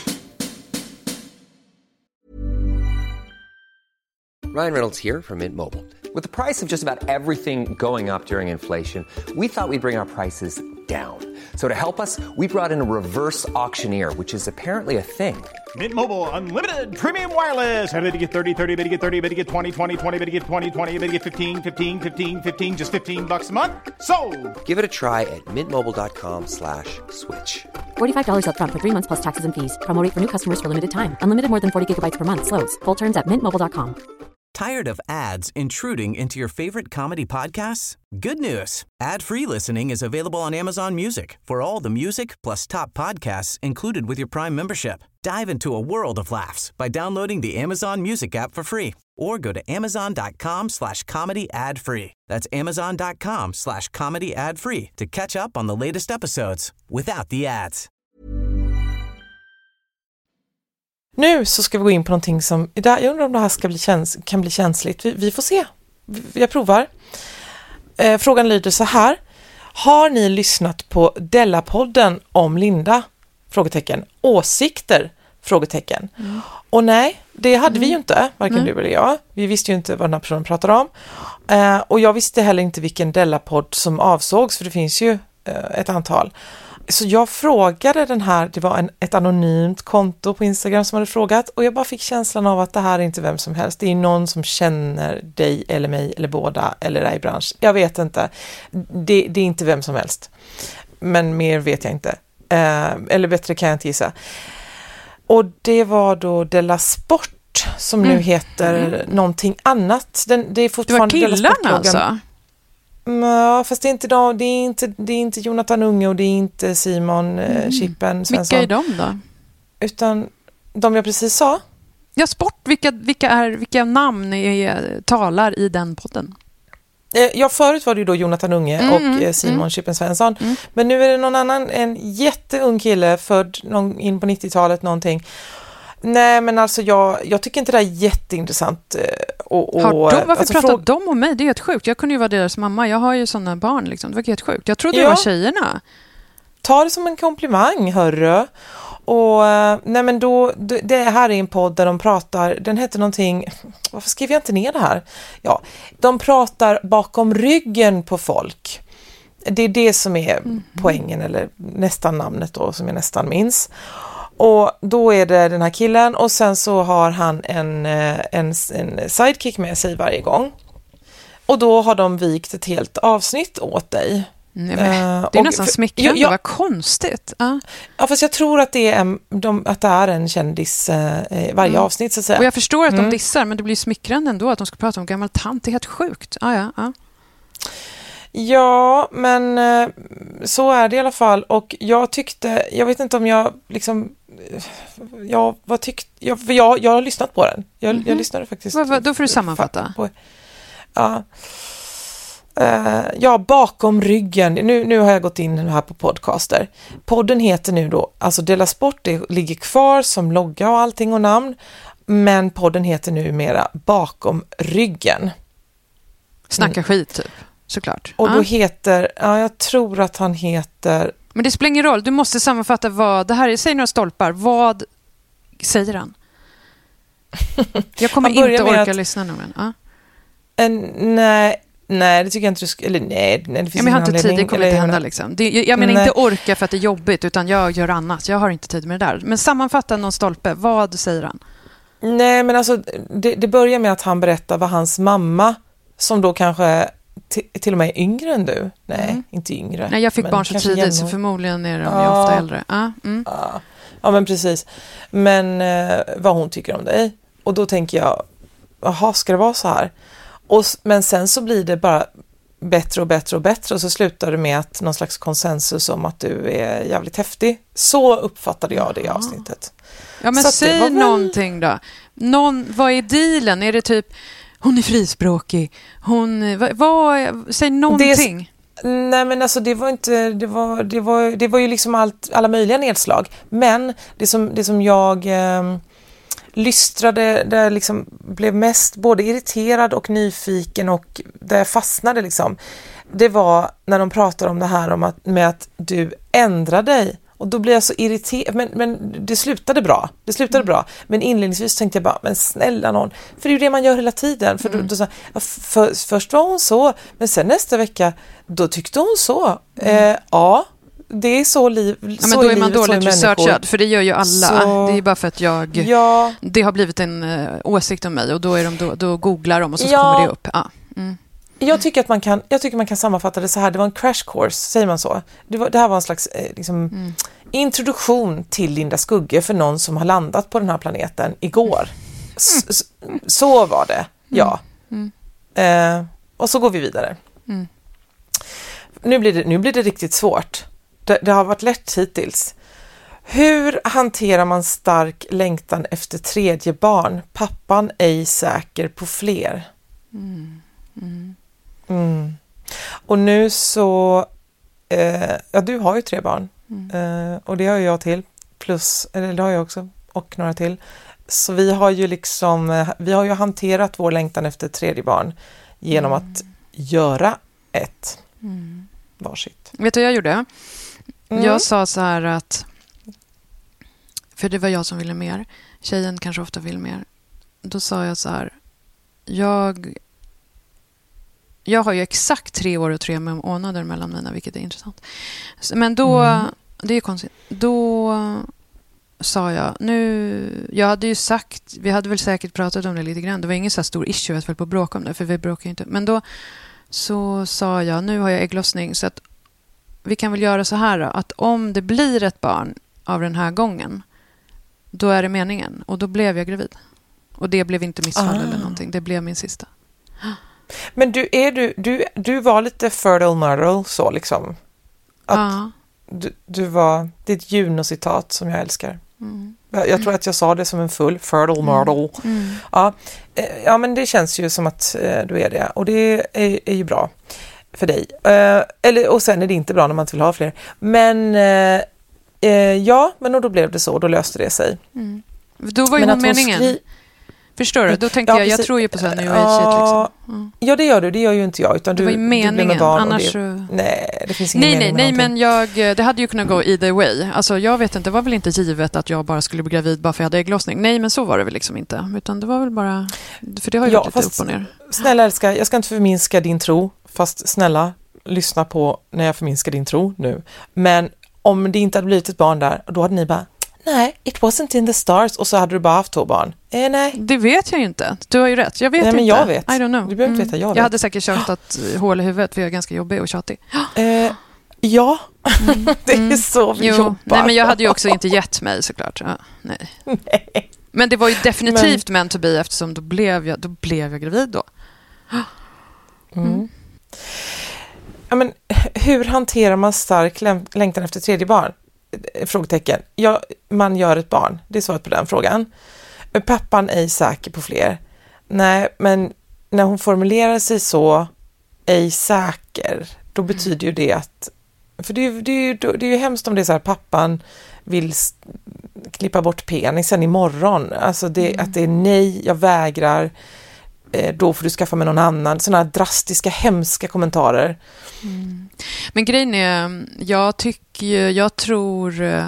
Ryan Reynolds here from Mint Mobile. With the price of just about everything going up during inflation, we thought we'd bring our prices down. So to help us, we brought in a reverse auctioneer, which is apparently a thing. Mint Mobile Unlimited Premium Wireless. How to get thirty, thirty, how to get thirty, how to get twenty, twenty, twenty, how to get twenty, twenty, how to get fifteen, fifteen, fifteen, fifteen, just fifteen bucks a month? Sold! Give it a try at mintmobile.com slash switch. forty-five dollars up front for three months plus taxes and fees. Promo rate for new customers for limited time. Unlimited more than forty gigabytes per month. Slows full terms at mint mobile dot com. Tired of ads intruding into your favorite comedy podcasts? Good news. Ad-free listening is available on Amazon Music for all the music plus top podcasts included with your Prime membership. Dive into a world of laughs by downloading the Amazon Music app for free or go to amazon.com slash comedy ad free. That's amazon.com slash comedy ad free to catch up on the latest episodes without the ads. Nu så ska vi gå in på någonting som, jag undrar om det här ska bli käns- kan bli känsligt. Vi, vi får se. Jag provar. Eh, frågan lyder så här. Har ni lyssnat på Della-podden om Linda? Frågetecken. Åsikter? Frågetecken. Mm. Och nej, det hade mm. vi ju inte. Varken mm. du eller jag. Vi visste ju inte vad den här personen pratade om. Eh, och jag visste heller inte vilken Della-podd som avsågs. För det finns ju eh, ett antal. Så jag frågade den här, det var en, ett anonymt konto på Instagram som hade frågat och jag bara fick känslan av att det här är inte vem som helst. Det är någon som känner dig eller mig eller båda eller är i bransch. Jag vet inte. Det, det är inte vem som helst. Men mer vet jag inte. Eh, eller bättre kan jag inte gissa. Och det var då Della Sport som mm. nu heter mm. någonting annat. Den, det är fortfarande det var killarna alltså? Ja, fast det är inte de, det är inte det är inte Jonathan Unge och det är inte Simon mm. Chippen Svensson. Vilka är de då? Utan de jag precis sa. Ja, sport. Vilka vilka är vilka namn är, talar i den podden? Ja, förut var det ju då Jonathan Unge Mm, och Simon mm. Chippen Svensson. Mm. Men nu är det någon annan, en jätteung kille född någon, in på nittiotalet någonting. Nej, men alltså jag, jag tycker inte det är jätteintressant. Och, och, Har de, varför alltså, pratar fråga... de om mig? Det är helt sjukt. Jag kunde ju vara deras mamma. Jag har ju sådana barn. Liksom. Det var helt sjukt. Jag trodde Ja. det var tjejerna. Ta det som en komplimang, hörru. Och nej, men då, det här är en podd där de pratar, den heter någonting, varför skriver jag inte ner det här? Ja, de pratar bakom ryggen på folk. Det är det som är mm. poängen, eller nästan namnet då, som jag nästan minns. Och då är det den här killen och sen så har han en, en, en sidekick med sig varje gång. Och då har de vikt ett helt avsnitt åt dig. Nej, men, uh, det är och, nästan smickrande, ja, vad konstigt. Uh. Ja, fast jag tror att det är en, de, att det är en kändis uh, varje mm. avsnitt, så att säga. Och jag förstår att mm. de dissar, men det blir smickrande ändå att de ska prata om gammal tant. Det är helt sjukt. Ah, ja, ah. Ja, men uh, så är det i alla fall. Och jag tyckte, jag vet inte om jag liksom, jag vad tyckte, jag, för jag, jag har lyssnat på den. Jag, mm-hmm. jag lyssnade faktiskt. Va, va, då får du sammanfatta. På, ja. Uh, ja, bakom ryggen. Nu, nu har jag gått in här på podcaster. Podden heter nu då, alltså Della Sport, det ligger kvar som logga och allting och namn. Men podden heter nu mera bakom ryggen. Snacka mm. skit typ, såklart. Och ah. då heter, ja jag tror att han heter... Men det spelar ingen roll, du måste sammanfatta vad, det här är, säg några stolpar, vad säger han? Jag kommer inte orka att... lyssna nu. Men, ah. en, nej... Nej, det tycker jag inte du ska... Eller nej, nej det finns ja, men jag har inte tid, det kommer inte hända jag... liksom. Det, jag, jag menar nej. Inte orka för att det är jobbigt, utan jag gör annat. Jag har inte tid med det där. Men sammanfatta någon stolpe, vad säger han? Nej, men alltså det, det börjar med att han berättar vad hans mamma, som då kanske t- till och med är yngre än du. Nej, mm. inte yngre. Nej, jag fick barn så tidigt, jämn... så förmodligen är de ja. ju ofta äldre. Ah, mm. ja. ja, men precis. Men eh, vad hon tycker om dig. Och då tänker jag, jaha, ska det vara så här? Och, men sen så blir det bara bättre och bättre och bättre och så slutar det med att någon slags konsensus om att du är jävligt häftig. Så uppfattade jag det i avsnittet. Ja, men så säg väl... någonting då. Någon, vad är dealen? Är det typ, hon är frispråkig? Hon, vad, vad, säg någonting. Det, nej men alltså det var inte, det var, det var, det var ju liksom allt, alla möjliga nedslag. Men det som, det som jag... Eh, lystrade, där jag liksom blev mest både irriterad och nyfiken och där jag fastnade liksom, det var när de pratade om det här om att, med att du ändrar dig och då blir jag så irriterad, men, men det slutade bra det slutade mm. bra, men inledningsvis tänkte jag bara, men snälla någon, för det är ju det man gör hela tiden, för, mm. då, då, så, för först var hon så, men sen nästa vecka då tyckte hon så, mm. eh, ja det är så liv. Ja, men då är man dåligt researchad, för det gör ju alla. Så... Det är bara för att jag ja. det har blivit en uh, åsikt om mig och då är de då, då googlar de och så, ja. så kommer det upp. Ja. Mm. Jag tycker att man kan jag tycker man kan sammanfatta det så här, det var en crash course, säger man så. Det var det här var en slags eh, liksom mm. introduktion till Linda Skugge för någon som har landat på den här planeten igår. Mm. S- så var det. Ja. Mm. Eh, och så går vi vidare. Mm. Nu blir det nu blir det riktigt svårt. Det, det har varit lätt hittills. Hur hanterar man stark längtan efter tredje barn? Pappan ej säker på fler. Mm. Mm. Mm. Och nu så... Eh, ja, du har ju tre barn. Mm. Eh, och det har jag till. Plus, eller det har jag också. Och några till. Så vi har ju liksom... Vi har ju hanterat vår längtan efter tredje barn genom mm. att göra ett mm. varsitt. Vet du vad jag gjorde? Mm. Jag sa så här att, för det var jag som ville mer, tjejen kanske ofta vill mer, då sa jag så här, jag jag har ju exakt tre år och tre månader mellan mina, vilket är intressant, men då mm. det är ju konstigt, då sa jag, nu jag hade ju sagt, vi hade väl säkert pratat om det lite grann, det var ingen så här stor issue att väl på bråk om det, för vi bråkar ju inte, men då så sa jag, nu har jag ägglossning så att vi kan väl göra så här då, att om det blir ett barn av den här gången, då är det meningen. Och då blev jag gravid. Och det blev inte missfall ah. eller någonting. Det blev min sista. Men du, är du, du, du var lite fertile myrtle så liksom. Att ah. du, du var, det är ett Juno-citat som jag älskar. Mm. Jag, jag tror att jag sa det som en full fertile myrtle. Mm. Ja, eh, ja, men det känns ju som att eh, du är det. Och det är, är ju bra för dig. Eh, eller, och sen är det inte bra när man inte vill ha fler. Men eh, eh, ja, men då blev det så. Då löste det sig. Mm. Då var ju men hon meningen. Skri- Förstår du? Då tänkte ja, jag, jag precis. tror ju på så här new ja, age liksom. Mm. Ja, det gör du. Det gör ju inte jag. Utan det du, var ju meningen. Du barn annars det, så... Nej, det finns ingen nej, mening nej, med nej, men jag, det hade ju kunnat gå either way. Alltså jag vet inte, det var väl inte givet att jag bara skulle bli gravid bara för jag hade ägglossning. Nej, men så var det väl liksom inte. Utan det var väl bara, för det har ju ja, varit lite fast, upp och ner. Snälla älskar, jag ska inte förminska din tro. Fast snälla, lyssna på när jag förminskar din tro nu. Men om det inte hade blivit ett barn där, då hade ni bara, nej, it wasn't in the stars. Och så hade du bara haft två barn. Eh, nej. Det vet jag ju inte. Du har ju rätt. Jag vet nej, inte. men jag vet. I don't know. Du behöver inte veta, jag vet. Jag hade säkert tjatat hål i huvudet för jag är ganska jobbig och tjatig. Eh, ja, Mm. det är Mm. så vi jo. jobbar. Nej, men jag hade ju också inte gett mig såklart. Ja, nej. nej. Men det var ju definitivt men... meant to be eftersom då blev jag, då blev jag gravid då. Mm. Mm. Ja, men hur hanterar man stark läng- längtan efter tredje barn? Frågetecken. Ja, man gör ett barn. Det är svaret på den frågan. Pappan är säker på fler. Nej, men när hon formulerar sig så, ej säker, då betyder ju det att, för det är, det är, ju, det är ju hemskt om det är så här, pappan vill klippa bort penisen imorgon. Alltså det, mm. att det är nej, jag vägrar, då får du skaffa med någon annan. Sådana drastiska, hemska kommentarer. Mm. Men grejen är, jag tycker, jag tror, uh,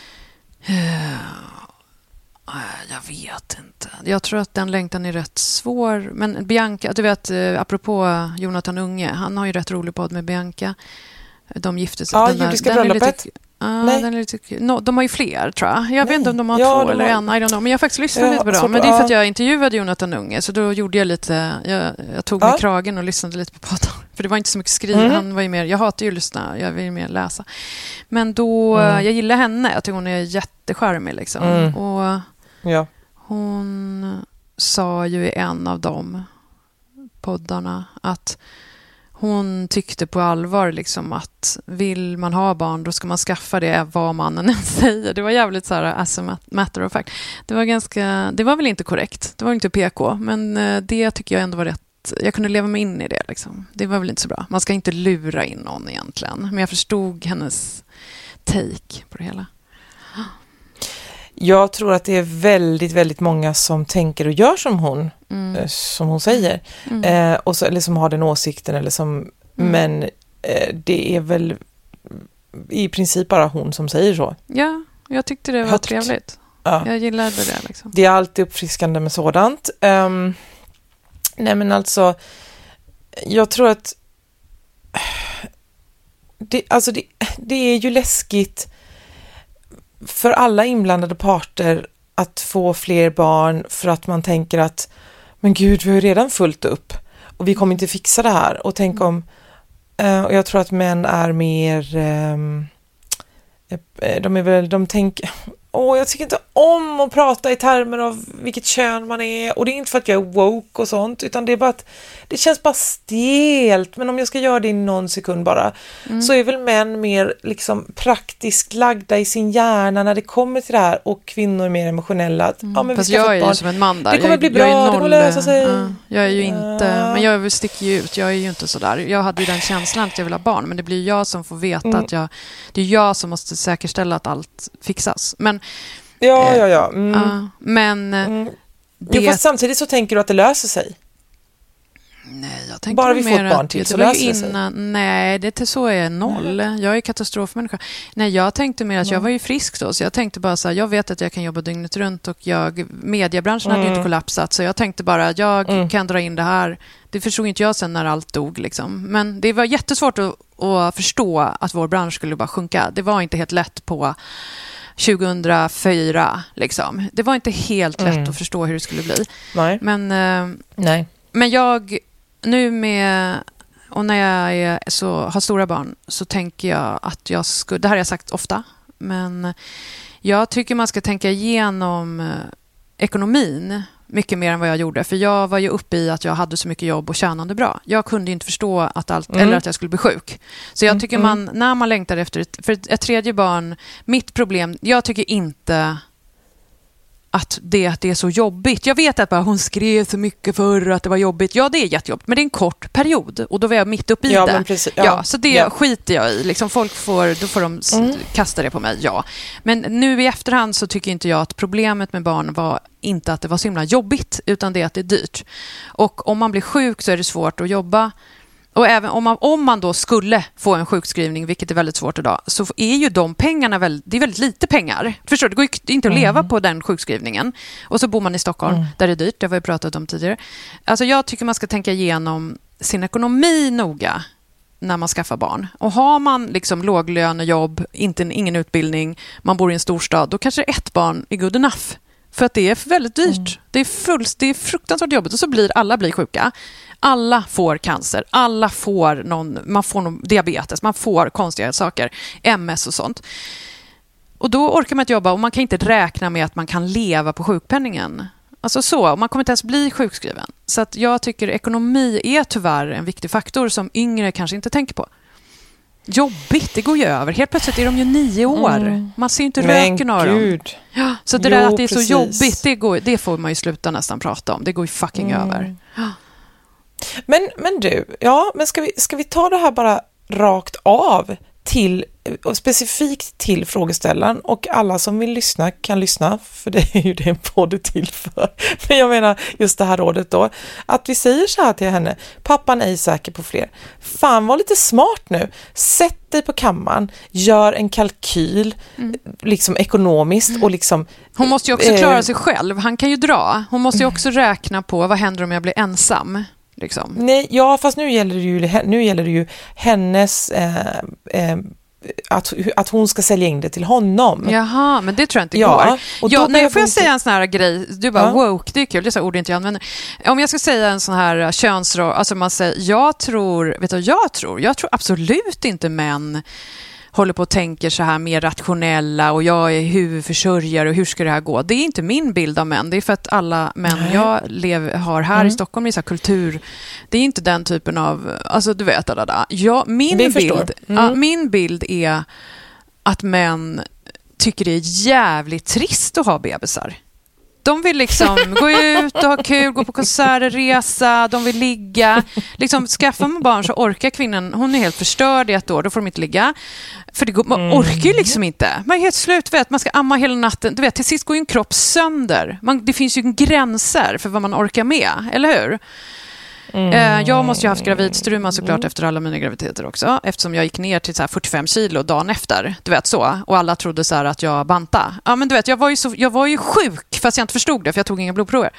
jag vet inte. Jag tror att den längtan är rätt svår. Men Bianca, du vet, apropå Jonathan Unge, han har ju rätt rolig podd med Bianca. De gifte sig. Ja, den judiska där, bröllopet. Ah, den är lite, no, de har ju fler, tror jag. Jag Nej. vet inte om de har ja, två eller har... en, I don't know. Men jag har faktiskt lyssnat ja, lite på dem. Men det är för att jag intervjuade Jonathan Unge. Så då gjorde jag lite, jag, jag tog ja. mig kragen och lyssnade lite på podden. För det var inte så mycket skriv. Mm. Han var ju mer, jag hatar ju att lyssna, jag vill ju mer läsa. Men då, mm. jag gillar henne. Jag tycker hon är jättecharmig liksom. Mm. Och ja. hon sa ju i en av de poddarna att hon tyckte på allvar liksom att vill man ha barn då ska man skaffa det vad mannen än säger. Det var jävligt så här as a matter of fact. Det var ganska, det var väl inte korrekt. Det var inte P K, men det tycker jag ändå var rätt. Jag kunde leva mig in i det liksom. Det var väl inte så bra. Man ska inte lura in någon egentligen. Men jag förstod hennes take på det hela. Jag tror att det är väldigt, väldigt många som tänker och gör som hon, mm. som hon säger. Mm. Eh, och så, eller som har den åsikten. Eller som, mm. Men eh, det är väl i princip bara hon som säger så. Ja, jag tyckte det var Högt. trevligt. Ja. Jag gillade det. Liksom. Det är alltid uppfriskande med sådant. Um, nej men alltså, jag tror att det, alltså det, det är ju läskigt för alla inblandade parter att få fler barn för att man tänker att men gud, vi har ju redan fullt upp och vi kommer inte fixa det här. Och tänk om, uh, och jag tror att män är mer, um, de är väl, de tänker, åh oh, jag tycker inte om att prata i termer av vilket kön man är, och det är inte för att jag är woke och sånt, utan det är bara att det känns bara stelt, men om jag ska göra det i någon sekund bara, mm. så är väl män mer liksom praktiskt lagda i sin hjärna när det kommer till det här, och kvinnor är mer emotionella. Att, mm. ja, men Fast vi ska jag är barn. ju som en man där. Det kommer jag, bli bra, jag är noll, det kommer lösa sig. Uh, jag är ju inte, uh. men jag sticker ju ut, jag är ju inte sådär. Jag hade ju den känslan att jag vill ha barn, men det blir jag som får veta mm. att jag, det är jag som måste säkerställa att allt fixas. Men Ja, ja, ja. Mm. Uh, men mm. det... jo, fast samtidigt så tänker du att det löser sig. Nej, jag tänker bara vi får mer ett barn att till så det löser det innan, sig. Nej, det till så är jag noll. Mm. Jag är katastrofmänniska. Nej, jag tänkte mer att mm. jag var ju frisk då, så jag tänkte bara så här, jag vet att jag kan jobba dygnet runt, och jag, mediebranschen mm. hade ju inte kollapsat, så jag tänkte bara, jag mm. kan dra in det här. Det förstod inte jag sen när allt dog liksom. Men det var jättesvårt att, att förstå att vår bransch skulle bara sjunka. Det var inte helt lätt på tjugohundrafyra liksom. Det var inte helt lätt mm. att förstå hur det skulle bli. Nej. Men, eh, Nej. men jag nu med, och när jag är, så, har stora barn, så tänker jag att jag skulle, det här har jag sagt ofta, men jag tycker man ska tänka igenom eh, ekonomin mycket mer än vad jag gjorde. För jag var ju uppe i att jag hade så mycket jobb och tjänade bra. Jag kunde inte förstå att allt, mm. eller att jag skulle bli sjuk. Så jag tycker man, när man längtar efter ett, för ett, ett tredje barn, mitt problem, jag tycker inte att det, att det är så jobbigt. Jag vet att bara, hon skrev så mycket förr att det var jobbigt. Ja, det är jättejobbigt, men det är en kort period och då var jag mitt uppe i ja, det. Men precis, ja. Ja, så det ja. skiter jag i. Liksom folk får, då får de mm. kasta det på mig, ja. Men nu i efterhand så tycker inte jag att problemet med barn var inte att det var så himla jobbigt, utan det är att det är dyrt. Och om man blir sjuk så är det svårt att jobba. Och även om man, om man då skulle få en sjukskrivning, vilket är väldigt svårt idag, så är ju de pengarna väldigt, det är väldigt lite pengar. Förstår du? Det går ju inte att leva mm. på den sjukskrivningen. Och så bor man i Stockholm, mm. där det är dyrt. Det har vi pratat om tidigare. Alltså jag tycker man ska tänka igenom sin ekonomi noga när man skaffar barn. Och har man liksom låglönejobb, inte, ingen utbildning, man bor i en storstad, då kanske ett barn är good enough. För att det är väldigt dyrt. Mm. Det är fullt, det är fruktansvärt jobbigt. Och så blir alla blir sjuka. Alla får cancer. Alla får någon, man får någon diabetes. Man får konstiga saker. M S och sånt. Och då orkar man inte jobba. Och man kan inte räkna med att man kan leva på sjukpenningen. Alltså så. Man kommer inte ens bli sjukskriven. Så att jag tycker ekonomi är tyvärr en viktig faktor som yngre kanske inte tänker på. Jobbigt, det går ju över. Helt plötsligt är de ju nio år. Mm. Man ser ju inte röken av dem. Ja, så det jo, där att det är precis. Så jobbigt, det, går, det får man ju sluta nästan prata om. Det går ju fucking mm. över. Ja. Men, men du, ja, men ska vi, ska vi ta det här bara rakt av till, och specifikt till frågeställaren, och alla som vill lyssna kan lyssna, för det är ju det en podd är till för. Men jag menar just det här rådet då, att vi säger så här till henne: pappan är säker på fler. Fan, var lite smart nu. Sätt dig på kammaren, gör en kalkyl mm. liksom ekonomiskt mm. och liksom... Hon måste ju också klara eh, sig själv. Han kan ju dra. Hon måste ju också räkna på vad händer om jag blir ensam. Liksom. Nej, ja, fast nu gäller det ju, nu gäller det ju hennes eh, eh, att, att hon ska sälja in det till honom. Jaha, men det tror jag inte ja, går. Och ja, nej, får jag inte... säga en sån här grej? Du bara, ja. woke, det är kul, det är så ord inte jag använder. Om jag ska säga en sån här könsroll, alltså man säger, jag tror, vet du jag tror? Jag tror absolut inte män håller på och tänker så här mer rationella och jag är huvudförsörjare och hur ska det här gå? Det är inte min bild av män. Det är för att alla män Nej. jag lever, har här mm. i Stockholm i så här kultur. Det är inte den typen av, alltså du vet det där. Ja, min bild, mm. ja, min bild är att män tycker det är jävligt trist att ha bebisar. De vill liksom gå ut och ha kul, gå på konserter, resa, de vill ligga. Liksom, skaffar man barn så orkar kvinnan, hon är helt förstörd i ett år, då får de inte ligga. För det går, man orkar ju liksom inte. Man är helt slut, vet, man ska amma hela natten. Du vet, till sist går ju en kropp sönder. Man, det finns ju gränser för vad man orkar med, eller hur? Mm. Jag måste ju ha haft gravidstruma såklart mm. efter alla mina graviditeter också, eftersom jag gick ner till så här fyrtiofem kilo dagen efter, du vet så, och alla trodde så här att jag banta. Ja, men du vet, jag var ju så, jag var ju sjuk fast jag inte förstod det för jag tog inga blodprover.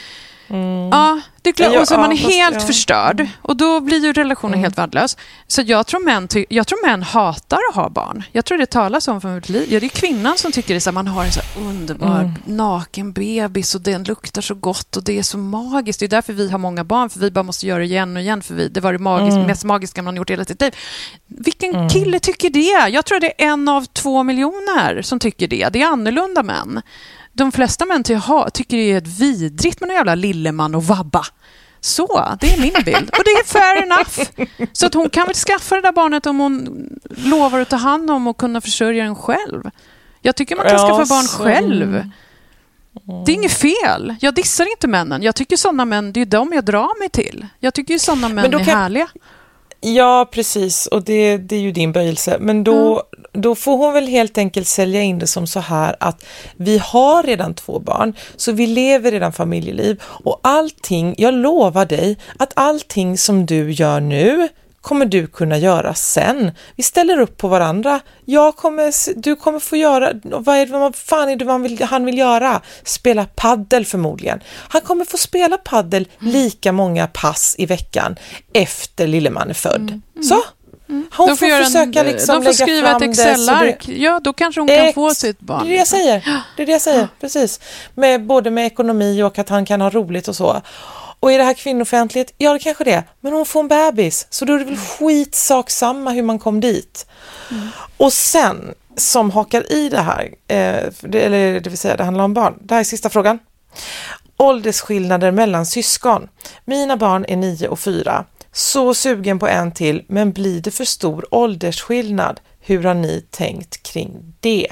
Mm. Ja, det är klart. Och så är man är helt ja. förstörd och då blir ju relationen mm. helt värdelös. Så jag tror, män ty- jag tror män hatar att ha barn. Jag tror det talas om för mitt liv. Ja, det är kvinnan som tycker det så här, man har en så underbar mm. naken bebis och den luktar så gott och det är så magiskt. Det är därför vi har många barn, för vi bara måste göra det igen och igen, för vi, det var det magiskt, mm. mest magiska man har gjort hela sitt liv. Vilken mm. kille tycker det? Jag tror det är en av två miljoner som tycker det. Det är annorlunda män. De flesta män tycker det är ett vidrigt med någon jävla lilleman och vabba. Så, det är min bild. Och det är fair enough. Så att hon kan väl skaffa det där barnet om hon lovar att ta hand om och kunna försörja den själv. Jag tycker man kan ja, skaffa barn så... själv. Det är inget fel. Jag dissar inte männen. Jag tycker sådana män, det är de jag drar mig till. Jag tycker ju sådana män är kan... härliga. Ja, precis. Och det, det är ju din böjelse. Men då, mm. då får hon väl helt enkelt sälja in det som så här att vi har redan två barn, så vi lever redan familjeliv. Och allting, jag lovar dig att allting som du gör nu kommer du kunna göra sen. Vi ställer upp på varandra. Jag kommer, du kommer få göra, vad är det, vad fan är det han vill, han vill göra? Spela paddel förmodligen. Han kommer få spela paddel mm. lika många pass i veckan efter lilleman är född. Mm. Mm. Så? Mm. Hon de får, får försöka en, liksom de får lägga skriva fram ett Excel-ark. Det, ja, då kanske hon kan ex, få sitt barn. Det är det jag säger. Det är det jag säger, ja. Precis. Med, både med ekonomi och att han kan ha roligt och så. Och är det här kvinnofientligt? Ja, det kanske det är. Men hon får en bebis. Så då är det väl skitsak samma hur man kom dit. Mm. Och sen, som hakar i det här, eh, det, eller det vill säga det handlar om barn. Det här är sista frågan. Åldersskillnader mellan syskon. Mina barn är nio och fyra. Så sugen på en till, men blir det för stor åldersskillnad? Hur har ni tänkt kring det?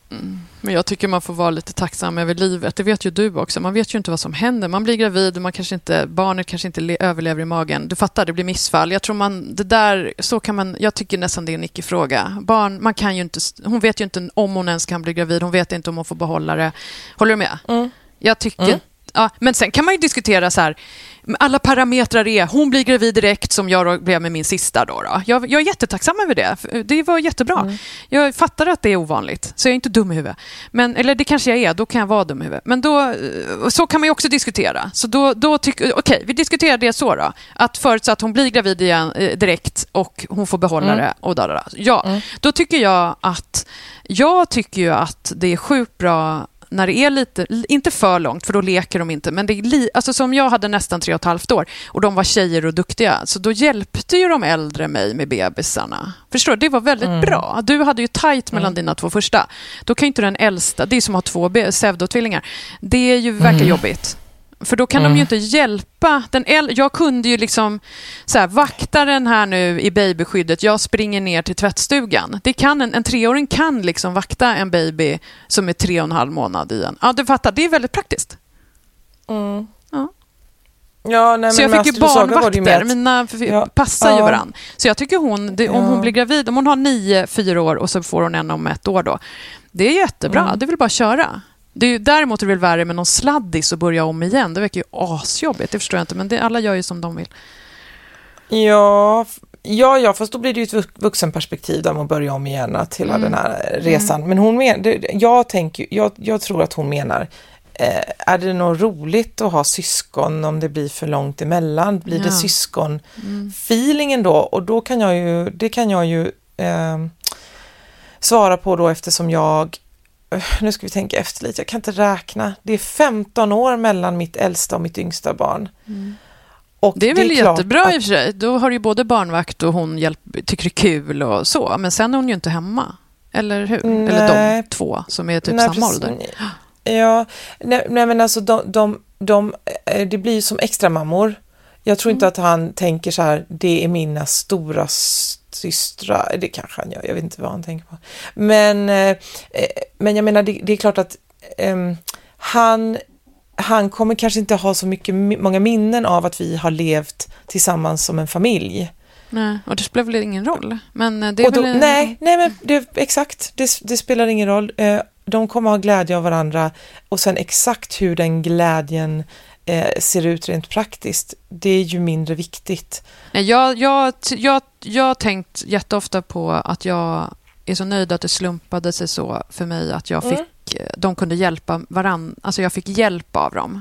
Mm. Men jag tycker man får vara lite tacksam över livet. Det vet ju du också. Man vet ju inte vad som händer. Man blir gravid och man kanske inte, barnet kanske inte le- överlever i magen. Du fattar, det blir missfall. Jag tror man, det där, så kan man, jag tycker nästan det är en icke-fråga. Barn, man kan ju inte, hon vet ju inte om hon ens kan bli gravid. Hon vet inte om hon får behålla det. Håller du med? Mm. Jag tycker... Mm. Ja, men sen kan man ju diskutera så här, alla parametrar är, hon blir gravid direkt som jag blev med min sista då. då. Jag, jag är jättetacksam över det. Det var jättebra. Mm. Jag fattar att det är ovanligt, så jag är inte dum i huvudet. Men, eller det kanske jag är, då kan jag vara dum i huvudet. Men då, så kan man ju också diskutera. Så då, då tycker, okej, vi diskuterar det så då. Att förutsatt att hon blir gravid igen, eh, direkt och hon får behålla mm. det. Och där, där. Ja, mm. då tycker jag att, jag tycker ju att det är sjukt bra när det är lite, inte för långt, för då leker de inte, men det är li, alltså som jag hade nästan tre och ett halvt år och de var tjejer och duktiga, så då hjälpte ju de äldre mig med bebisarna. Förstår du? Det var väldigt mm. bra. Du hade ju tajt mellan mm. dina två första. Då kan ju inte den äldsta, det är som har två pseudotvillingar, det är ju verkar mm. jobbigt. För då kan mm. de ju inte hjälpa den äl- jag kunde ju liksom så här, vakta den här nu i babyskyddet, jag springer ner till tvättstugan. Det kan en, en treåring kan liksom vakta en baby som är tre och en halv månad i en. Ja, du fattar, det är väldigt praktiskt. Mm. Ja. Ja, nej, så men jag fick ju barnvakter, att... mina ja. passar ja. ju varann. Så jag tycker hon, det, om ja. hon blir gravid, om hon har nio, fyra år och så får hon en om ett år då. Det är jättebra, mm. det vill bara köra. Det är ju, däremot är det väl värre med någon sladdis och börja om igen. Det verkar ju asjobbigt, det förstår jag inte. Men det, alla gör ju som de vill. Ja, ja, ja, fast då blir det ju ett vuxenperspektiv där man börjar om igen att hela mm. den här resan. Mm. Men hon men, det, jag, tänker, jag, jag tror att hon menar, eh, är det nog roligt att ha syskon om det blir för långt emellan? Blir ja. det syskon-feelingen då? Och då kan jag ju, det kan jag ju eh, svara på då, eftersom jag nu ska vi tänka efter lite, jag kan inte räkna. Det är femton år mellan mitt äldsta och mitt yngsta barn. Mm. Och det är väl det är jättebra att... i och för sig. Då har ju både barnvakt och hon hjälp, tycker det är kul och så. Men sen är hon ju inte hemma. Eller hur? Nej. Eller de två som är typ nej, samma precis. ålder. Ja, nej, nej men alltså de, de, de, det blir ju som extra mammor. Jag tror mm. inte att han tänker så här, det är mina stora systrar, det kanske han gör, jag vet inte vad han tänker på. Men, eh, men jag menar, det, det är klart att eh, han, han kommer kanske inte ha så mycket, många minnen av att vi har levt tillsammans som en familj. Nej, och det spelar väl ingen roll. Men det är då, väl en... Nej, nej men det, exakt, det, det spelar ingen roll. Eh, de kommer ha glädje av varandra, och sen exakt hur den glädjen Eh, ser ut rent praktiskt, det är ju mindre viktigt. Jag, jag, jag, jag har tänkt jätteofta på att jag är så nöjd att det slumpade sig så för mig att jag fick, mm. de kunde hjälpa varann, alltså jag fick hjälp av dem.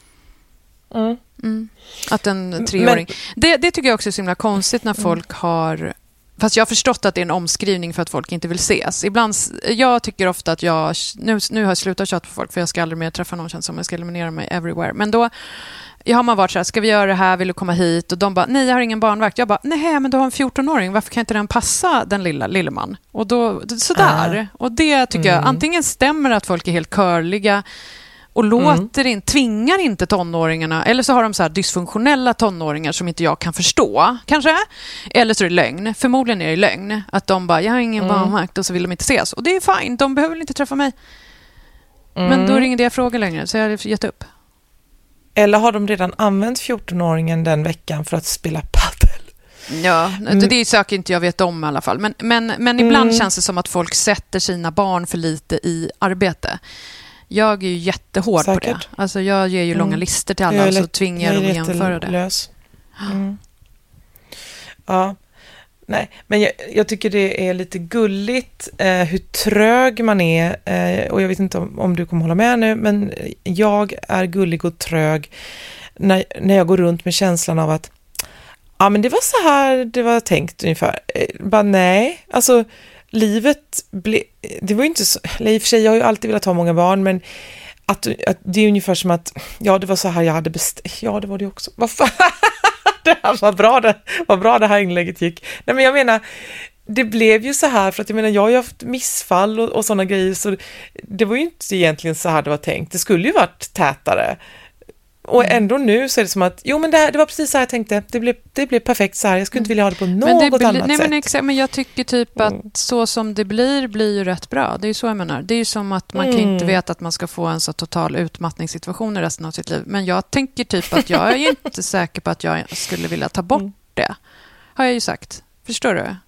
Mm. Mm. Att en treåring. Men, det, det tycker jag också är så himla konstigt när folk mm. har... Fast jag har förstått att det är en omskrivning för att folk inte vill ses. Ibland, jag tycker ofta att jag... Nu, nu har jag slutat chatta på folk, för jag ska aldrig mer träffa någon, känns som jag ska eliminera mig everywhere. Men då jag har man varit så här, ska vi göra det här, vill du komma hit? Och de bara, nej jag har ingen barnvakt. Jag bara, nej men du har en fjortonåring, varför kan inte den passa den lilla lilleman? Och då, sådär. Uh. Och det tycker mm. jag, antingen stämmer att folk är helt körliga och låter mm. in, tvingar inte tonåringarna, eller så har de så här dysfunktionella tonåringar som inte jag kan förstå, kanske. Eller så är det lögn. Förmodligen är det lögn. Att de bara, jag har ingen mm. barnvakt, och så vill de inte ses. Och det är fint, de behöver inte träffa mig. Mm. Men då är det ingen det jag frågar längre, så jag har gett upp. Eller har de redan använt fjortonåringen den veckan för att spela paddel? Ja, mm. det söker inte jag vet om i alla fall. Men, men, men ibland mm. känns det som att folk sätter sina barn för lite i arbete. Jag är ju jättehård Säkert. på det. Alltså jag ger ju mm. långa listor till alla, så tvingar jag dem att jämföra det. Mm. Ja, nej. Men jag, jag tycker det är lite gulligt eh, hur trög man är. Eh, och jag vet inte om, om du kommer hålla med nu, men jag är gullig och trög när, när jag går runt med känslan av att ja, men det var så här det var tänkt ungefär. Eh, bara nej, alltså livet ble, det var ju inte så, eller i och för sig, jag har ju alltid velat ha många barn, men att, att det är ungefär som att ja, det var så här jag hade bestämt, ja det var det också, vad fan det här var bra, det var bra det här inlägget gick. Nej men jag menar, det blev ju så här för att jag menar, jag har ju haft missfall och, och sådana grejer, så det var ju inte egentligen så här det var tänkt, det skulle ju varit tätare. Och ändå nu så är det som att, jo men det, här, det var precis så här jag tänkte, det blev, det blev perfekt så här, jag skulle inte vilja ha det på något men det bli, annat nej, sätt. Men, exakt, men jag tycker typ att mm. så som det blir, blir ju rätt bra. Det är ju så jag menar. Det är ju som att man mm. kan inte veta att man ska få en så total utmattningssituation i resten av sitt liv. Men jag tänker typ att jag är inte säker på att jag skulle vilja ta bort mm. det. Har jag ju sagt. Förstår du?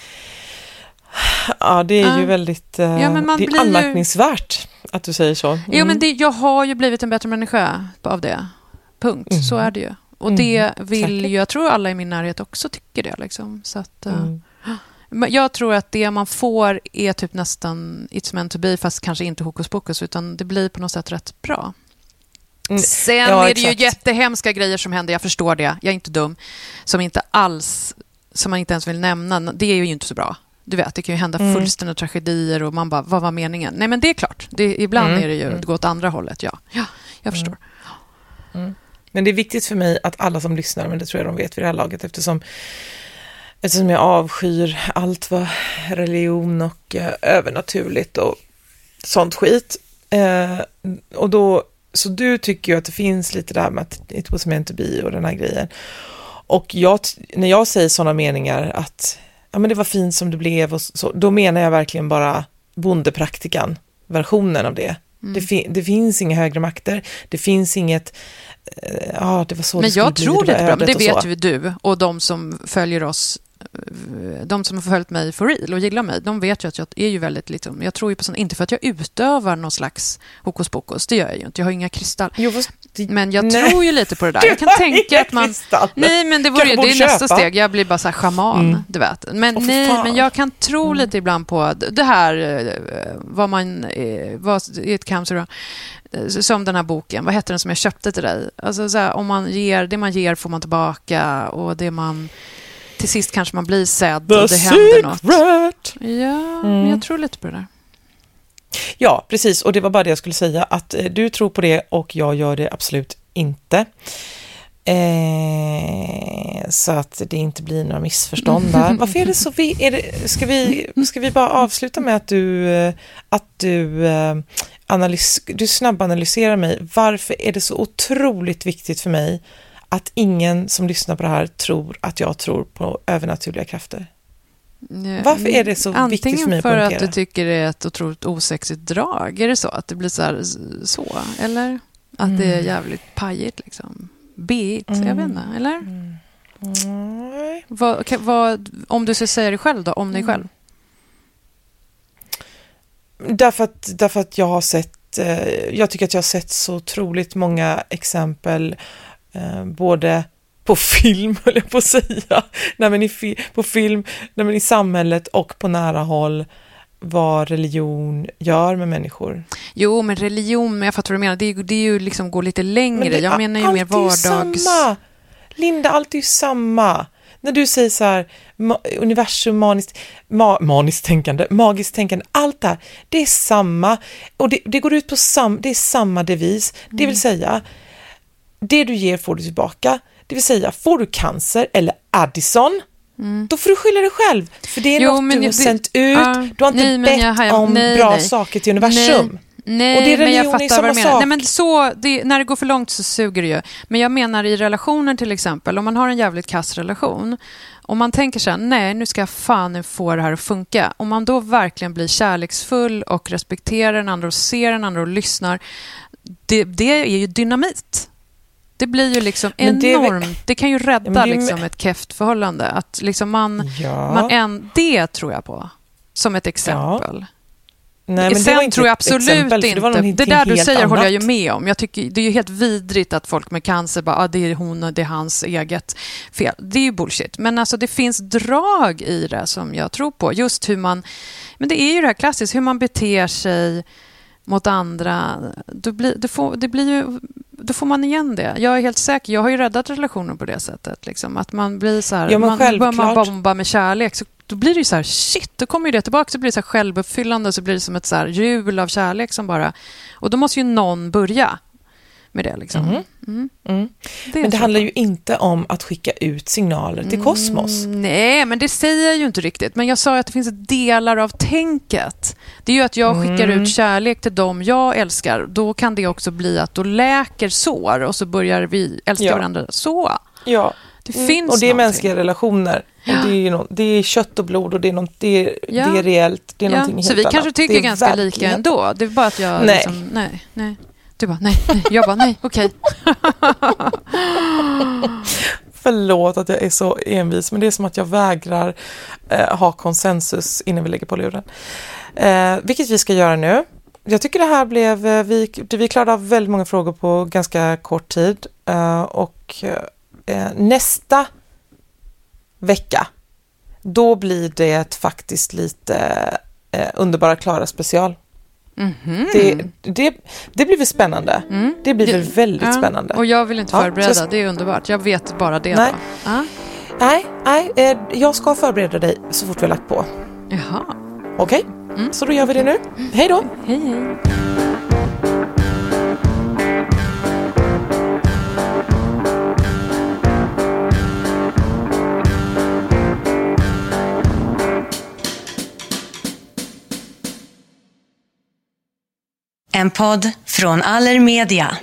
Ja, det är uh. ju väldigt uh, ja, men man det är blir anmärkningsvärt ju... att du säger så. Mm. Jo, men det, jag har ju blivit en bättre människa av det. Punkt. Mm. Så är det ju. Och mm. det vill ju, jag tror alla i min närhet också tycker det. Liksom. Så att, mm. uh, jag tror att det man får är typ nästan it's meant to be, fast kanske inte hokus pokus, utan det blir på något sätt rätt bra. Mm. Sen ja, är det exakt. ju jättehemska grejer som händer, jag förstår det. Jag är inte dum. Som inte alls, som man inte ens vill nämna. Det är ju inte så bra. Du vet, det kan ju hända mm. fullständiga tragedier och man bara, vad var meningen? Nej, men det är klart. Det, ibland mm. är det ju, det går åt andra hållet, ja. Ja, jag förstår. Mm. Mm. Men det är viktigt för mig att alla som lyssnar, men det tror jag de vet vid det här laget, eftersom, eftersom jag avskyr allt vad religion och eh, övernaturligt och sånt skit. Eh, och då, så du tycker ju att det finns lite där med att it was meant to be och den här grejen. Och jag, när jag säger sådana meningar att ja, men det var fint som det blev och så, då menar jag verkligen bara bondepraktikan, versionen av det. Mm. Det, fi- det finns inga högre makter, det finns inget eh, ja, det var så men det jag bli, tror det, det är bra, men det vet så. ju du och de som följer oss, de som har följt mig for real och gillar mig, de vet ju att jag är ju väldigt liksom, jag tror ju på sånt, inte för att jag utövar någon slags hokus pokus, det gör jag ju inte, jag har inga kristall. Jo, fast, men jag nej. tror ju lite på det där. Jag kan tänka att man kristall. Nej, men det vore ju, det är nästa steg. Jag blir bara så här shaman, mm. du vet. Men oh, nej, men jag kan tro mm. lite ibland på det här vad man vad it comes around, som den här boken, vad heter den som jag köpte till dig? Alltså så här, om man ger, det man ger får man tillbaka och det man till sist kanske man blir sedd och det händer något. Ja, mm. jag tror lite på det där. Ja, precis. Och det var bara det jag skulle säga. Att eh, du tror på det och jag gör det absolut inte. Eh, så att det inte blir några missförstånd där. Varför är det så? Vi, är det, ska, vi, ska vi bara avsluta med att du, att du, eh, analys, du snabbanalyserar mig. Varför är det så otroligt viktigt för mig att ingen som lyssnar på det här tror att jag tror på övernaturliga krafter? Varför är det så Antingen viktigt för mig att poängtera? Antingen för att du tycker det är ett otroligt osexigt drag. Är det så? Att det blir så här, så? Eller att mm. det är jävligt pajigt liksom? Beigt, mm. jag vet inte. Eller? Mm. Mm. Vad, vad, om du ska säga det själv då, om dig själv? Därför att, därför att jag har sett, eh, jag tycker att jag har sett så otroligt många exempel, eh, både på film, höll jag på att säga, nej, men i, fi- på film, nej, men i samhället och på nära håll, vad religion gör med människor. Jo, men religion, men jag fattar vad du menar, det är, det är ju liksom gå lite längre. Men jag menar ju mer vardags... Är samma. Linda, allt är ju samma. När du säger så här, ma- universum, maniskt, ma- maniskt tänkande, magiskt tänkande, allt det här, det är samma. Och det, det går ut på sam- det är samma devis. Mm. Det vill säga, det du ger får du tillbaka. Det vill säga, får du cancer eller Addison, mm. då får du skylla dig själv. För det är jo, något du har det, sänt ut. Uh, du har inte nej, bett jag, om nej, bra nej. saker till universum. Nej, nej och det är men jag fattar vad du menar. Nej, men så, det, när det går för långt så suger det ju. Men jag menar i relationer till exempel, om man har en jävligt kass relation, om man tänker så här, nej nu ska jag fan få det här att funka. Om man då verkligen blir kärleksfull och respekterar den andra och ser den andra och lyssnar, det, det är ju dynamit. Det blir ju liksom enormt. Det, det kan ju rädda ja, det, liksom ett keft förhållande. Att liksom man, ja. man en, det tror jag på. Som ett exempel. Ja. Nej, men sen det tror jag absolut exempel, inte. Det, det där du säger annat. Håller jag ju med om. Jag tycker, det är ju helt vidrigt att folk med cancer bara, ah, det är hon och det är hans eget fel. Det är ju bullshit. Men alltså det finns drag i det som jag tror på. Just hur man, men det är ju det här klassiskt, hur man beter sig mot andra. Då blir, det, får, det blir ju, då får man igen det. Jag är helt säker. Jag har ju räddat relationer på det sättet. Liksom. Att man blir så här, ja, man börjar man bomba med kärlek, så då blir det ju så här, shit, då kommer ju det tillbaka, så blir det så här självuppfyllande, så blir det som ett så här hjul av kärlek som bara, och då måste ju någon börja med det liksom. Mm. Mm. Mm. Det men det handlar ju inte om att skicka ut signaler till kosmos. Mm, nej, men det säger jag ju inte riktigt. Men jag sa att det finns delar av tänket Det är ju att jag skickar Mm. ut kärlek till dem jag älskar. Då kan det också bli att då läker sår och så börjar vi älska Ja. varandra. Så. Ja. Det Mm. finns Och det är någonting. mänskliga relationer. Ja. Och det, är ju nå- det är kött och blod och det är, något, det är, Ja. det är reellt. Det är Ja. någonting helt Så vi annat. kanske tycker Det är ganska lika verkligen- ändå. Det är bara att jag Nej. liksom, nej, nej. Du bara, nej, nej. Jag bara, nej, okej. Förlåt att jag är så envis, men det är som att jag vägrar eh, ha konsensus innan vi lägger på luren. Eh, vilket vi ska göra nu. Jag tycker det här blev, eh, vi, vi klarade av väldigt många frågor på ganska kort tid. Eh, och eh, nästa vecka, då blir det faktiskt lite eh, underbara Klara special. Mhm. Det, det, det blir väl spännande. Mm. Det blir Det- väl väldigt Ja, spännande. Och jag vill inte Ja, förbereda, så- det är underbart. Jag vet bara det Nej. då. Ja. Nej, nej eh, jag ska förbereda dig så fort vi har lagt på. Jaha. Okej, Mm. så då gör vi det nu. Hej då! Hej, hej. En podd från Allermedia.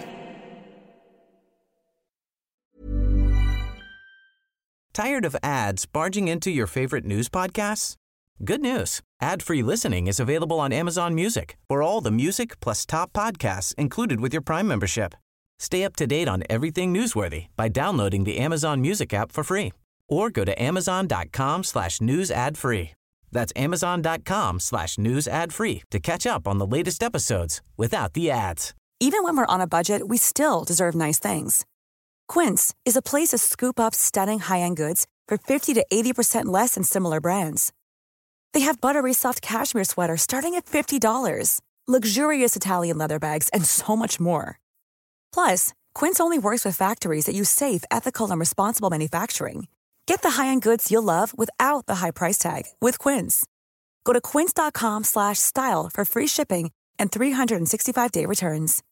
Tired of ads barging into your favorite news podcasts? Good news. Ad-free listening is available on Amazon Music for all the music plus top podcasts included with your Prime membership. Stay up to date on everything newsworthy by downloading the Amazon Music app for free or go to amazon.com slash news ad free. That's amazon.com slash news ad free to catch up on the latest episodes without the ads. Even when we're on a budget, we still deserve nice things. Quince is a place to scoop up stunning high-end goods for fifty to eighty percent less than similar brands. They have buttery soft cashmere sweaters starting at fifty dollars, luxurious Italian leather bags, and so much more. Plus, Quince only works with factories that use safe, ethical, and responsible manufacturing. Get the high-end goods you'll love without the high price tag with Quince. Go to quince.com slash style for free shipping and three sixty-five day returns.